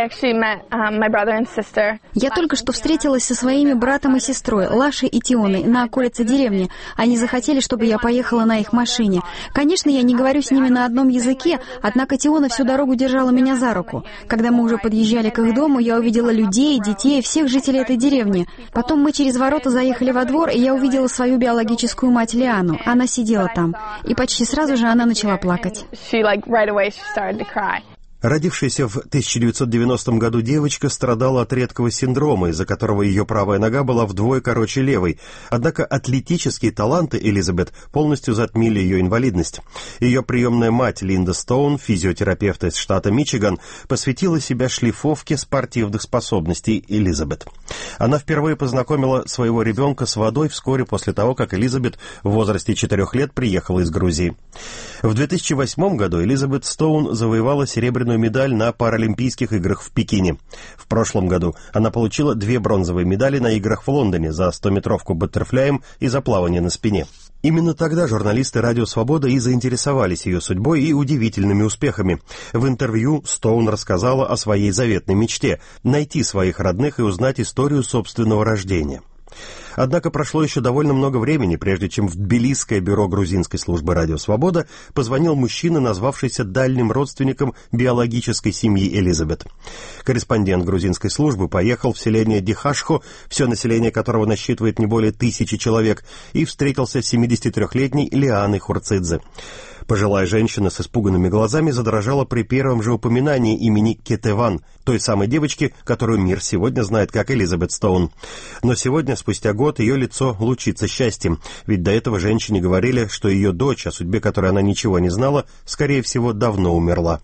Я только что встретилась со своими братом и сестрой, Лашей и Тионой, на околице деревни. Они захотели, чтобы я поехала на их машине. Конечно, я не говорю с ними на одном языке, однако Тиона всю дорогу держала меня за руку. Когда мы уже подъезжали к их дому, я увидела людей, детей, всех жителей этой деревни. Потом мы через ворота заехали во двор, и я увидела свою биологическую мать Лиану. Она сидела там. И почти сразу же она начала плакать. Родившаяся в тысяча девятьсот девяностом году девочка страдала от редкого синдрома, из-за которого ее правая нога была вдвое короче левой. Однако атлетические таланты Элизабет полностью затмили ее инвалидность. Ее приемная мать Линда Стоун, физиотерапевт из штата Мичиган, посвятила себя шлифовке спортивных способностей Элизабет. Она впервые познакомила своего ребенка с водой вскоре после того, как Элизабет в возрасте четырех лет приехала из Грузии. В две тысячи восьмом году Элизабет Стоун завоевала серебряную медаль на Паралимпийских играх в Пекине. В прошлом году она получила две бронзовые медали на играх в Лондоне за стометровку баттерфляем и за плавание на спине. Именно тогда журналисты «Радио Свобода» и заинтересовались ее судьбой и удивительными успехами. В интервью Стоун рассказала о своей заветной мечте – найти своих родных и узнать историю собственного рождения. Однако прошло еще довольно много времени, прежде чем в Тбилисское бюро грузинской службы «Радио Свобода» позвонил мужчина, назвавшийся дальним родственником биологической семьи Элизабет. Корреспондент грузинской службы поехал в селение Дихашхо, все население которого насчитывает не более тысячи человек, и встретился с семидесятитрёхлетней Лианой Хурцидзе. Пожилая женщина с испуганными глазами задрожала при первом же упоминании имени Кетеван, той самой девочки, которую мир сегодня знает как Элизабет Стоун. Но сегодня, спустя год, ее лицо лучится счастьем, ведь до этого женщине говорили, что ее дочь, о судьбе которой она ничего не знала, скорее всего, давно умерла.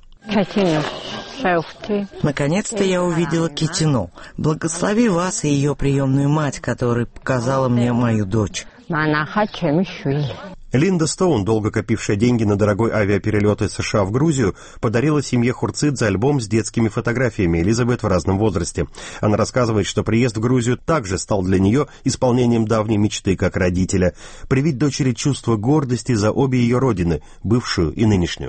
Наконец-то я увидела Китину. Благослови вас и ее приемную мать, которая показала мне мою дочь. Линда Стоун, долго копившая деньги на дорогой авиаперелет из США в Грузию, подарила семье Хурцидзе альбом с детскими фотографиями Элизабет в разном возрасте. Она рассказывает, что приезд в Грузию также стал для нее исполнением давней мечты как родителя – привить дочери чувство гордости за обе ее родины, бывшую и нынешнюю.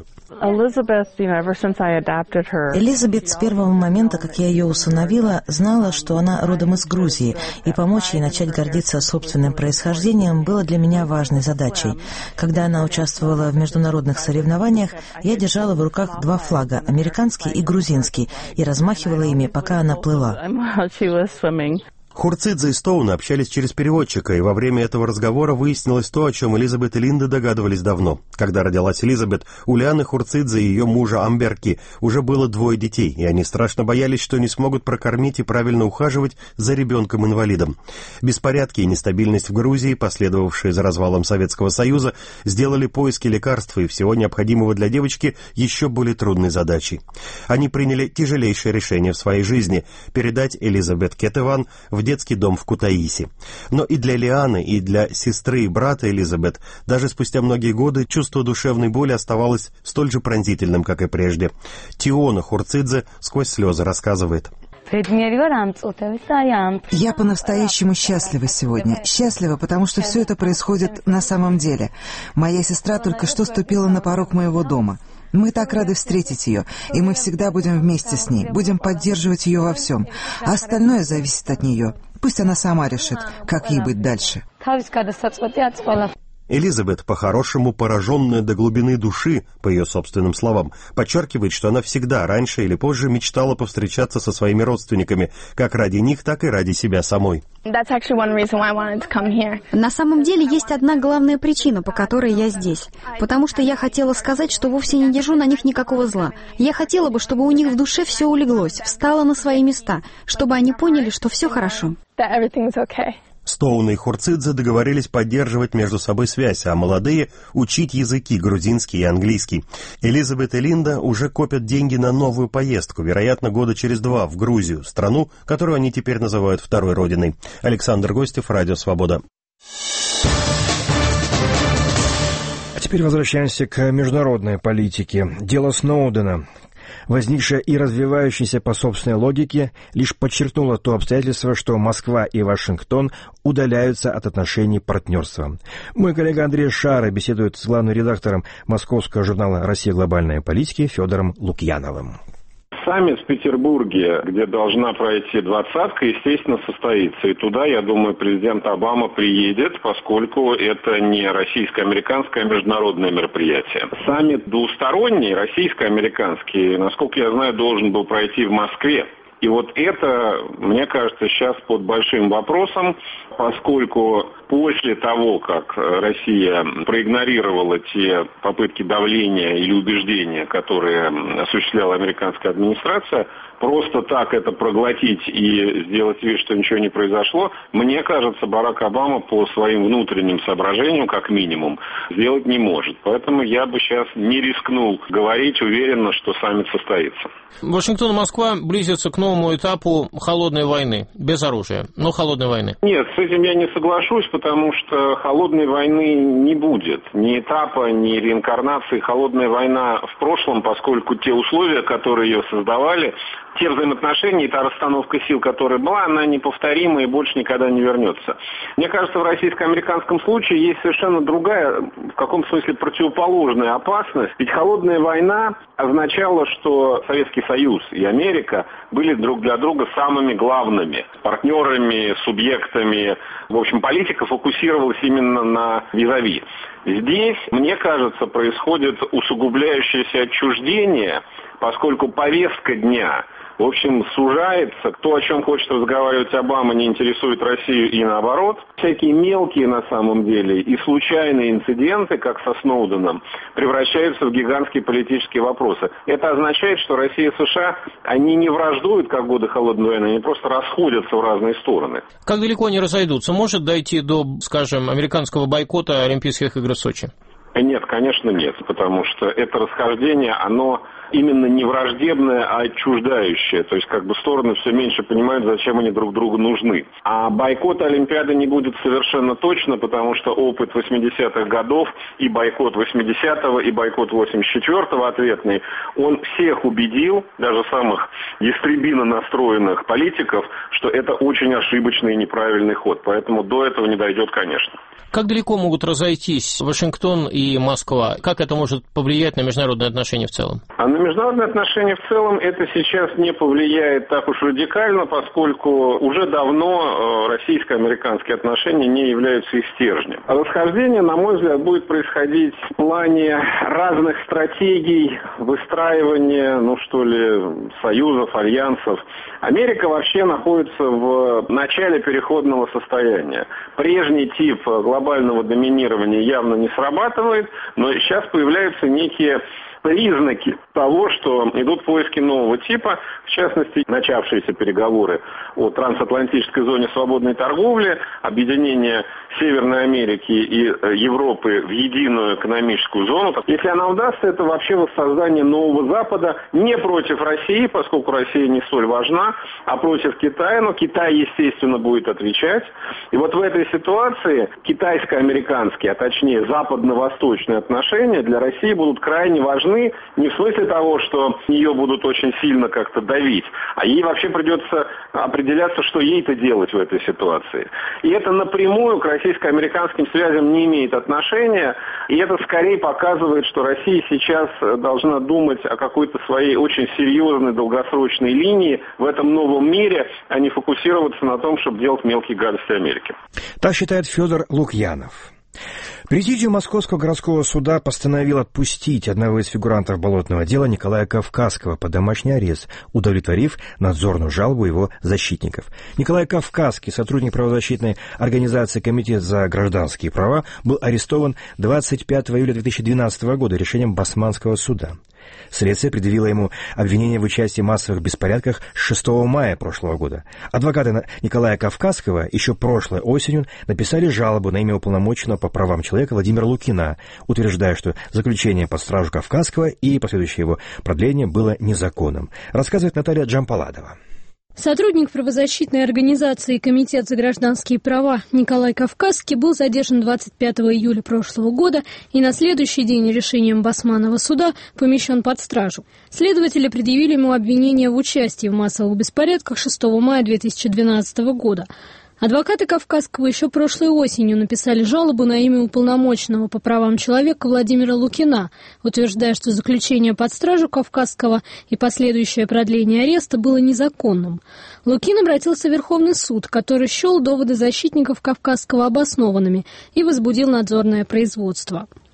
Элизабет с первого момента, как я ее усыновила, знала, что она родом из Грузии, и помочь ей начать гордиться собственным происхождением было для меня важной задачей. Когда она участвовала в международных соревнованиях, я держала в руках два флага, американский и грузинский, и размахивала ими, пока она плыла. Хурцидзе и Стоун общались через переводчика, и во время этого разговора выяснилось то, о чем Элизабет и Линда догадывались давно. Когда родилась Элизабет, у Лианы Хурцидзе и ее мужа Амберки уже было двое детей, и они страшно боялись, что не смогут прокормить и правильно ухаживать за ребенком-инвалидом. Беспорядки и нестабильность в Грузии, последовавшие за развалом Советского Союза, сделали поиски лекарства и всего необходимого для девочки еще более трудной задачей. Они приняли тяжелейшее решение в своей жизни – передать Элизабет Кетеван в детский дом в Кутаиси. Но и для Лианы, и для сестры и брата Элизабет даже спустя многие годы чувство душевной боли оставалось столь же пронзительным, как и прежде. Тиона Хурцидзе сквозь слезы рассказывает. Я по-настоящему счастлива сегодня. Счастлива, потому что все это происходит на самом деле. Моя сестра только что ступила на порог моего дома. Мы так рады встретить ее, и мы всегда будем вместе с ней, будем поддерживать ее во всем. А остальное зависит от нее. Пусть она сама решит, как ей быть дальше. Элизабет, по-хорошему пораженная до глубины души, по ее собственным словам, подчеркивает, что она всегда, раньше или позже, мечтала повстречаться со своими родственниками, как ради них, так и ради себя самой. На самом деле есть одна главная причина, по которой я здесь. Потому что я хотела сказать, что вовсе не держу на них никакого зла. Я хотела бы, чтобы у них в душе все улеглось, встало на свои места, чтобы они поняли, что все хорошо. Стоун и Хурцидзе договорились поддерживать между собой связь, а молодые – учить языки грузинский и английский. Элизабет и Линда уже копят деньги на новую поездку, вероятно, года через два, в Грузию, страну, которую они теперь называют второй родиной. Александр Гостев, Радио Свобода. А теперь возвращаемся к международной политике. Дело Сноудена, возникшее и развивающееся по собственной логике, лишь подчеркнуло то обстоятельство, что Москва и Вашингтон удаляются от отношений партнерства. Мой коллега Андрей Шара беседует с главным редактором московского журнала «Россия. Глобальная политика» Федором Лукьяновым. Саммит в Петербурге, где должна пройти двадцатка, естественно, состоится. И туда, я думаю, президент Обама приедет, поскольку это не российско-американское, а международное мероприятие. Саммит двусторонний, российско-американский, насколько я знаю, должен был пройти в Москве. И вот это, мне кажется, сейчас под большим вопросом, поскольку после того, как Россия проигнорировала те попытки давления или убеждения, которые осуществляла американская администрация, просто так это проглотить и сделать вид, что ничего не произошло, мне кажется, Барак Обама по своим внутренним соображениям, как минимум, сделать не может. Поэтому я бы сейчас не рискнул говорить уверенно, что саммит состоится. Вашингтон и Москва близятся к новому этапу холодной войны, без оружия, но холодной войны. Нет, с этим я не соглашусь, потому что холодной войны не будет. Ни этапа, ни реинкарнации. Холодная война в прошлом, поскольку те условия, которые ее создавали, те взаимоотношения и та расстановка сил, которая была, она неповторима и больше никогда не вернется. Мне кажется, в российско-американском случае есть совершенно другая, в каком смысле противоположная опасность. Ведь холодная война означала, что Советский Союз и Америка были друг для друга самыми главными партнерами, субъектами. В общем, политика фокусировалась именно на визави. Здесь, мне кажется, происходит усугубляющееся отчуждение, поскольку повестка дня, в общем, сужается. То, о чем хочет разговаривать Обама, не интересует Россию и наоборот. Всякие мелкие, на самом деле, и случайные инциденты, как со Сноуденом, превращаются в гигантские политические вопросы. Это означает, что Россия и США, они не враждуют, как в годы Холодной войны, они просто расходятся в разные стороны. Как далеко они разойдутся? Может дойти до, скажем, американского бойкота Олимпийских игр в Сочи? Нет, конечно, нет, потому что это расхождение, оно именно не враждебное, а отчуждающее. То есть как бы стороны все меньше понимают, зачем они друг другу нужны. А бойкота Олимпиады не будет совершенно точно, потому что опыт восьмидесятых годов и бойкот восьмидесятого, и бойкот восемьдесят четвёртого ответный, он всех убедил, даже самых ястребино настроенных политиков, что это очень ошибочный и неправильный ход. Поэтому до этого не дойдет, конечно. Как далеко могут разойтись Вашингтон и Москва? Как это может повлиять на международные отношения в целом? А на международные отношения в целом это сейчас не повлияет так уж радикально, поскольку уже давно российско-американские отношения не являются их стержнем. А расхождение, на мой взгляд, будет происходить в плане разных стратегий выстраивания, ну что ли, союзов, альянсов. Америка вообще находится в начале переходного состояния. Прежний тип глобального доминирования явно не срабатывает, но сейчас появляются некие признаки того, что идут поиски нового типа, в частности, начавшиеся переговоры о трансатлантической зоне свободной торговли, объединение Северной Америки и Европы в единую экономическую зону. Если она удастся, это вообще воссоздание нового Запада не против России, поскольку Россия не столь важна, а против Китая, но Китай, естественно, будет отвечать. И вот в этой ситуации китайско-американские, а точнее западно-восточные отношения для России будут крайне важны, не в смысле того, что ее будут очень сильно как-то давить, а ей вообще придется определяться, что ей-то делать в этой ситуации. И это напрямую к российско-американским связям не имеет отношения, и это скорее показывает, что Россия сейчас должна думать о какой-то своей очень серьезной долгосрочной линии в этом новом мире, а не фокусироваться на том, чтобы делать мелкие гадости Америки. Так считает Федор Лукьянов. Президиум Московского городского суда постановил отпустить одного из фигурантов болотного дела Николая Кавказского под домашний арест, удовлетворив надзорную жалобу его защитников. Николай Кавказский, сотрудник правозащитной организации «Комитет за гражданские права», был арестован двадцать пятого июля две тысячи двенадцатого года решением Басманского суда. Следствие предъявило ему обвинение в участии в массовых беспорядках с шестого мая прошлого года. Адвокаты Николая Кавказского еще прошлой осенью написали жалобу на имя уполномоченного по правам человека Владимира Лукина, утверждая, что заключение под стражу Кавказского и последующее его продление было незаконным. Рассказывает Наталья Джампаладова. Сотрудник правозащитной организации «Комитет за гражданские права» Николай Кавказский был задержан двадцать пятого июля прошлого года и на следующий день решением Басманного суда помещен под стражу. Следователи предъявили ему обвинение в участии в массовых беспорядках шестого мая две тысячи двенадцатого года. Адвокаты Кавказского еще прошлой осенью написали жалобу на имя уполномоченного по правам человека Владимира Лукина, утверждая, что заключение под стражу Кавказского и последующее продление ареста было незаконным. Лукин обратился в Верховный суд, который счел доводы защитников Кавказского обоснованными и возбудил надзорное производство.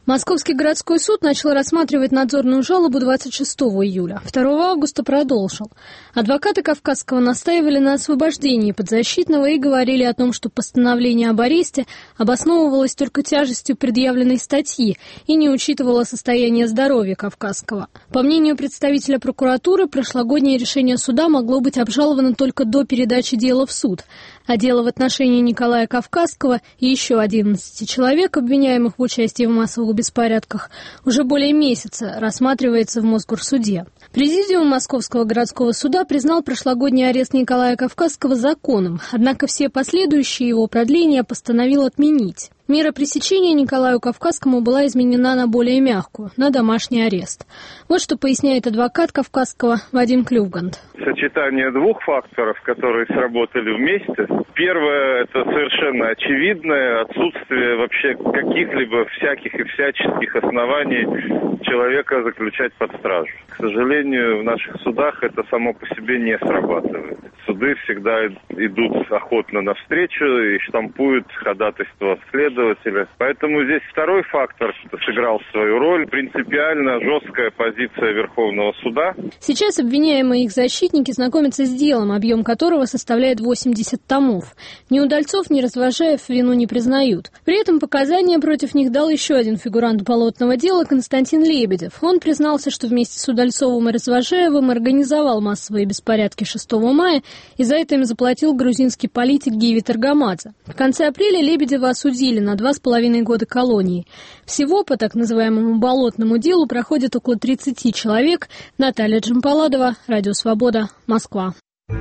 Московский городской суд начал рассматривать надзорную жалобу двадцать шестого июля. второго августа продолжил. Адвокаты Кавказского настаивали на освобождении подзащитного и говорили о том, что постановление об аресте обосновывалось только тяжестью предъявленной статьи и не учитывало состояние здоровья Кавказского. По мнению представителя прокуратуры, прошлогоднее решение суда могло быть обжаловано только до передачи дела в суд, а дело в отношении Николая Кавказского и еще одиннадцати человек, обвиняемых в участии в массовых беспорядках, уже более месяца рассматривается в Мосгорсуде. Президиум Московского городского суда признал прошлогодний арест Николая Кавказского законным, однако все последующие его продления постановил отменить. Мера пресечения Николаю Кавказскому была изменена на более мягкую, на домашний арест. Вот что поясняет адвокат Кавказского Вадим Клювгант. Сочетание двух факторов, которые сработали вместе. Первое – это совершенно очевидное отсутствие вообще каких-либо всяких и всяческих оснований человека заключать под стражу. К сожалению, в наших судах это само по себе не срабатывает. Суды всегда идут охотно навстречу и штампуют ходатайство следователя. Поэтому здесь второй фактор сыграл свою роль. Принципиально жесткая позиция Верховного суда. Сейчас обвиняемые и их защитники знакомятся с делом, объем которого составляет восемьдесят томов. Ни Удальцов, ни Развожаев вину не признают. При этом показания против них дал еще один фигурант болотного дела Константин Лебедев. Он признался, что вместе с Удальцовым и Развожаевым организовал массовые беспорядки шестого мая, и за это им заплатил грузинский политик Гиви Таргамадзе. В конце апреля Лебедева осудили на два с половиной года колонии. Всего по так называемому болотному делу проходит около тридцати человек. Наталья Джампаладова, Радио Свобода, Москва.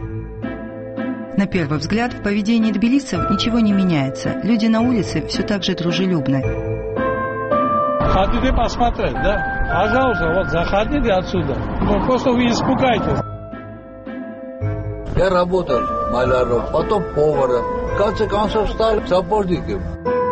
На первый взгляд, в поведении тбилисцев ничего не меняется. Люди на улице все так же дружелюбны. Хотите посмотреть, да? Пожалуйста, вот заходите отсюда. Ну, просто вы испугаетесь. Я работал маляром, потом поваром. В конце концов стал сапожником.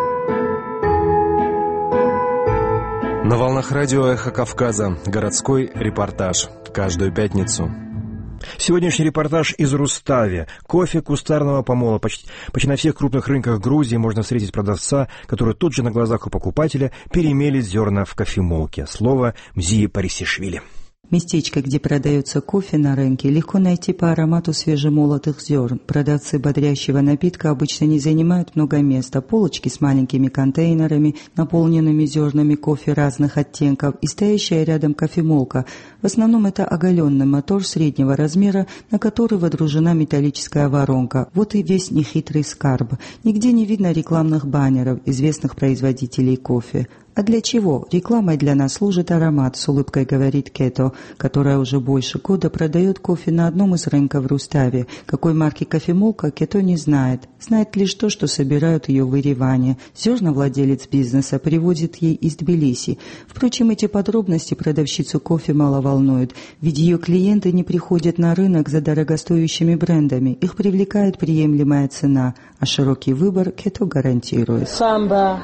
На волнах радио «Эхо Кавказа» городской репортаж. Каждую пятницу. Сегодняшний репортаж из Рустави. Кофе кустарного помола. Почти, почти на всех крупных рынках Грузии можно встретить продавца, который тут же на глазах у покупателя перемелит зерна в кофемолке. Слово Мзии Парисишвили. Местечко, где продается кофе на рынке, легко найти по аромату свежемолотых зерн. Продавцы бодрящего напитка обычно не занимают много места. Полочки с маленькими контейнерами, наполненными зернами кофе разных оттенков, и стоящая рядом кофемолка. В основном это оголенный мотор среднего размера, на который водружена металлическая воронка. Вот и весь нехитрый скарб. Нигде не видно рекламных баннеров известных производителей кофе. А для чего? Рекламой для нас служит аромат, с улыбкой говорит Кето, которая уже больше года продает кофе на одном из рынков в Руставе. Какой марки кофемолка, Кето не знает. Знает лишь то, что собирают ее в Ереване. Зерна владелец бизнеса привозит ей из Тбилиси. Впрочем, эти подробности продавщицу кофе мало волнуют, ведь ее клиенты не приходят на рынок за дорогостоящими брендами. Их привлекает приемлемая цена, а широкий выбор Кето гарантирует. Самба.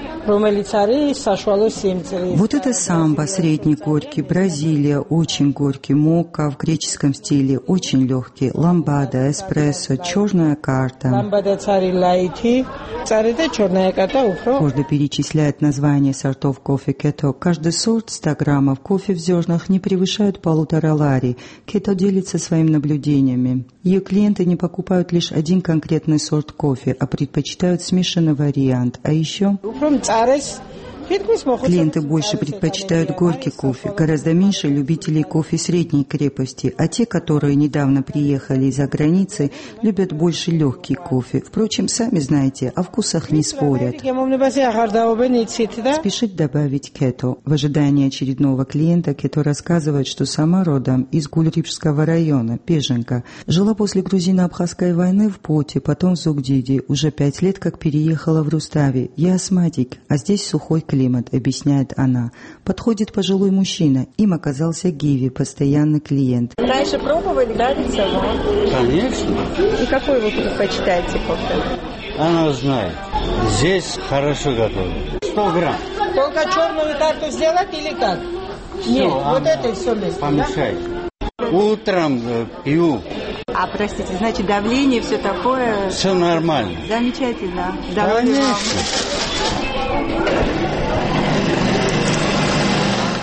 Вот это самбо, средний горький, Бразилия, очень горький, мокка в греческом стиле, очень легкий, ламбада, эспрессо, черная карта. Каждый перечисляет названия сортов кофе Кето. Каждый сорт сто граммов кофе в зернах не превышают полутора лари. Кето делится своими наблюдениями. Ее клиенты не покупают лишь один конкретный сорт кофе, а предпочитают смешанный вариант. А еще... Клиенты больше предпочитают горький кофе, гораздо меньше любителей кофе средней крепости, а те, которые недавно приехали из-за границы, любят больше легкий кофе. Впрочем, сами знаете, о вкусах не спорят. Спешит добавить Кето. В ожидании очередного клиента Кето рассказывает, что сама родом из Гульрипшского района, беженка. Жила после грузино-абхазской войны в Поте, потом в Зугдиде. Уже пять лет как переехала в Рустави. Я астматик, а здесь сухой климат. Климат, объясняет она. Подходит пожилой мужчина. Им оказался Гиви, постоянный клиент. Раньше пробовали, да, рецепт? Конечно. И какой вы предпочитаете кофе? Она знает. Здесь хорошо готовят. сто грамм. Только черную тарту сделать или как? Все, Нет, а, вот это все вместе, помешайте. Да? Утром э, пью. А, простите, значит, давление, все такое? Все нормально. Замечательно. Здоровья вам.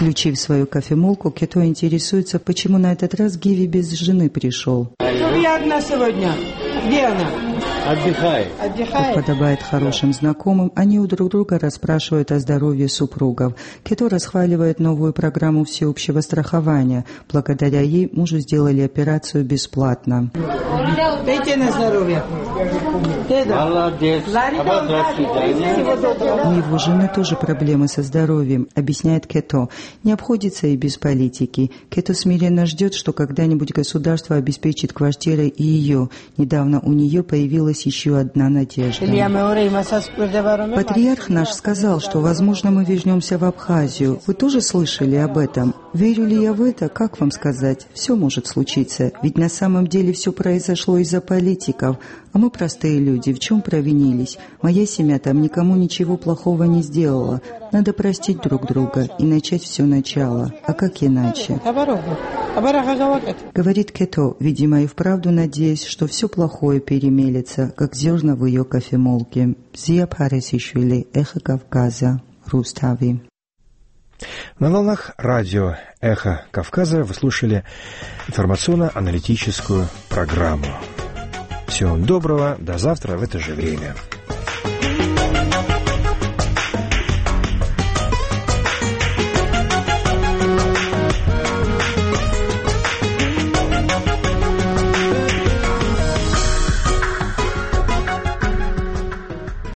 Включив свою кофемолку, Кето интересуется, почему на этот раз Гиви без жены пришел. Где одна сегодня? Где она? Отдыхай. Отдыхает. Как подобает хорошим знакомым, они у друг друга расспрашивают о здоровье супругов. Кето расхваливает новую программу всеобщего страхования. Благодаря ей мужу сделали операцию бесплатно. Дайте на здоровье. Молодец. У его жены тоже проблемы со здоровьем, объясняет Кето. Не обходится и без политики. Кето смиренно ждет, что когда-нибудь государство обеспечит квартирой и ее. Недавно у нее появилась еще одна надежда. Патриарх наш сказал, что, возможно, мы вернемся в Абхазию. Вы тоже слышали об этом? Верю ли я в это? Как вам сказать? Все может случиться. Ведь на самом деле все произошло из-за политиков. А мы простые люди. В чем провинились? Моя семья там никому ничего плохого не сделала. Надо простить друг друга и начать все начало. А как иначе? Говорит Кето, видимо и вправду надеясь, что все плохое перемелется, как зерна в ее кофемолке. Зия Паресишвили, Эхо Кавказа, Рустави. На волнах радио «Эхо Кавказа» вы слушали информационно-аналитическую программу. Всего доброго, до завтра в это же время.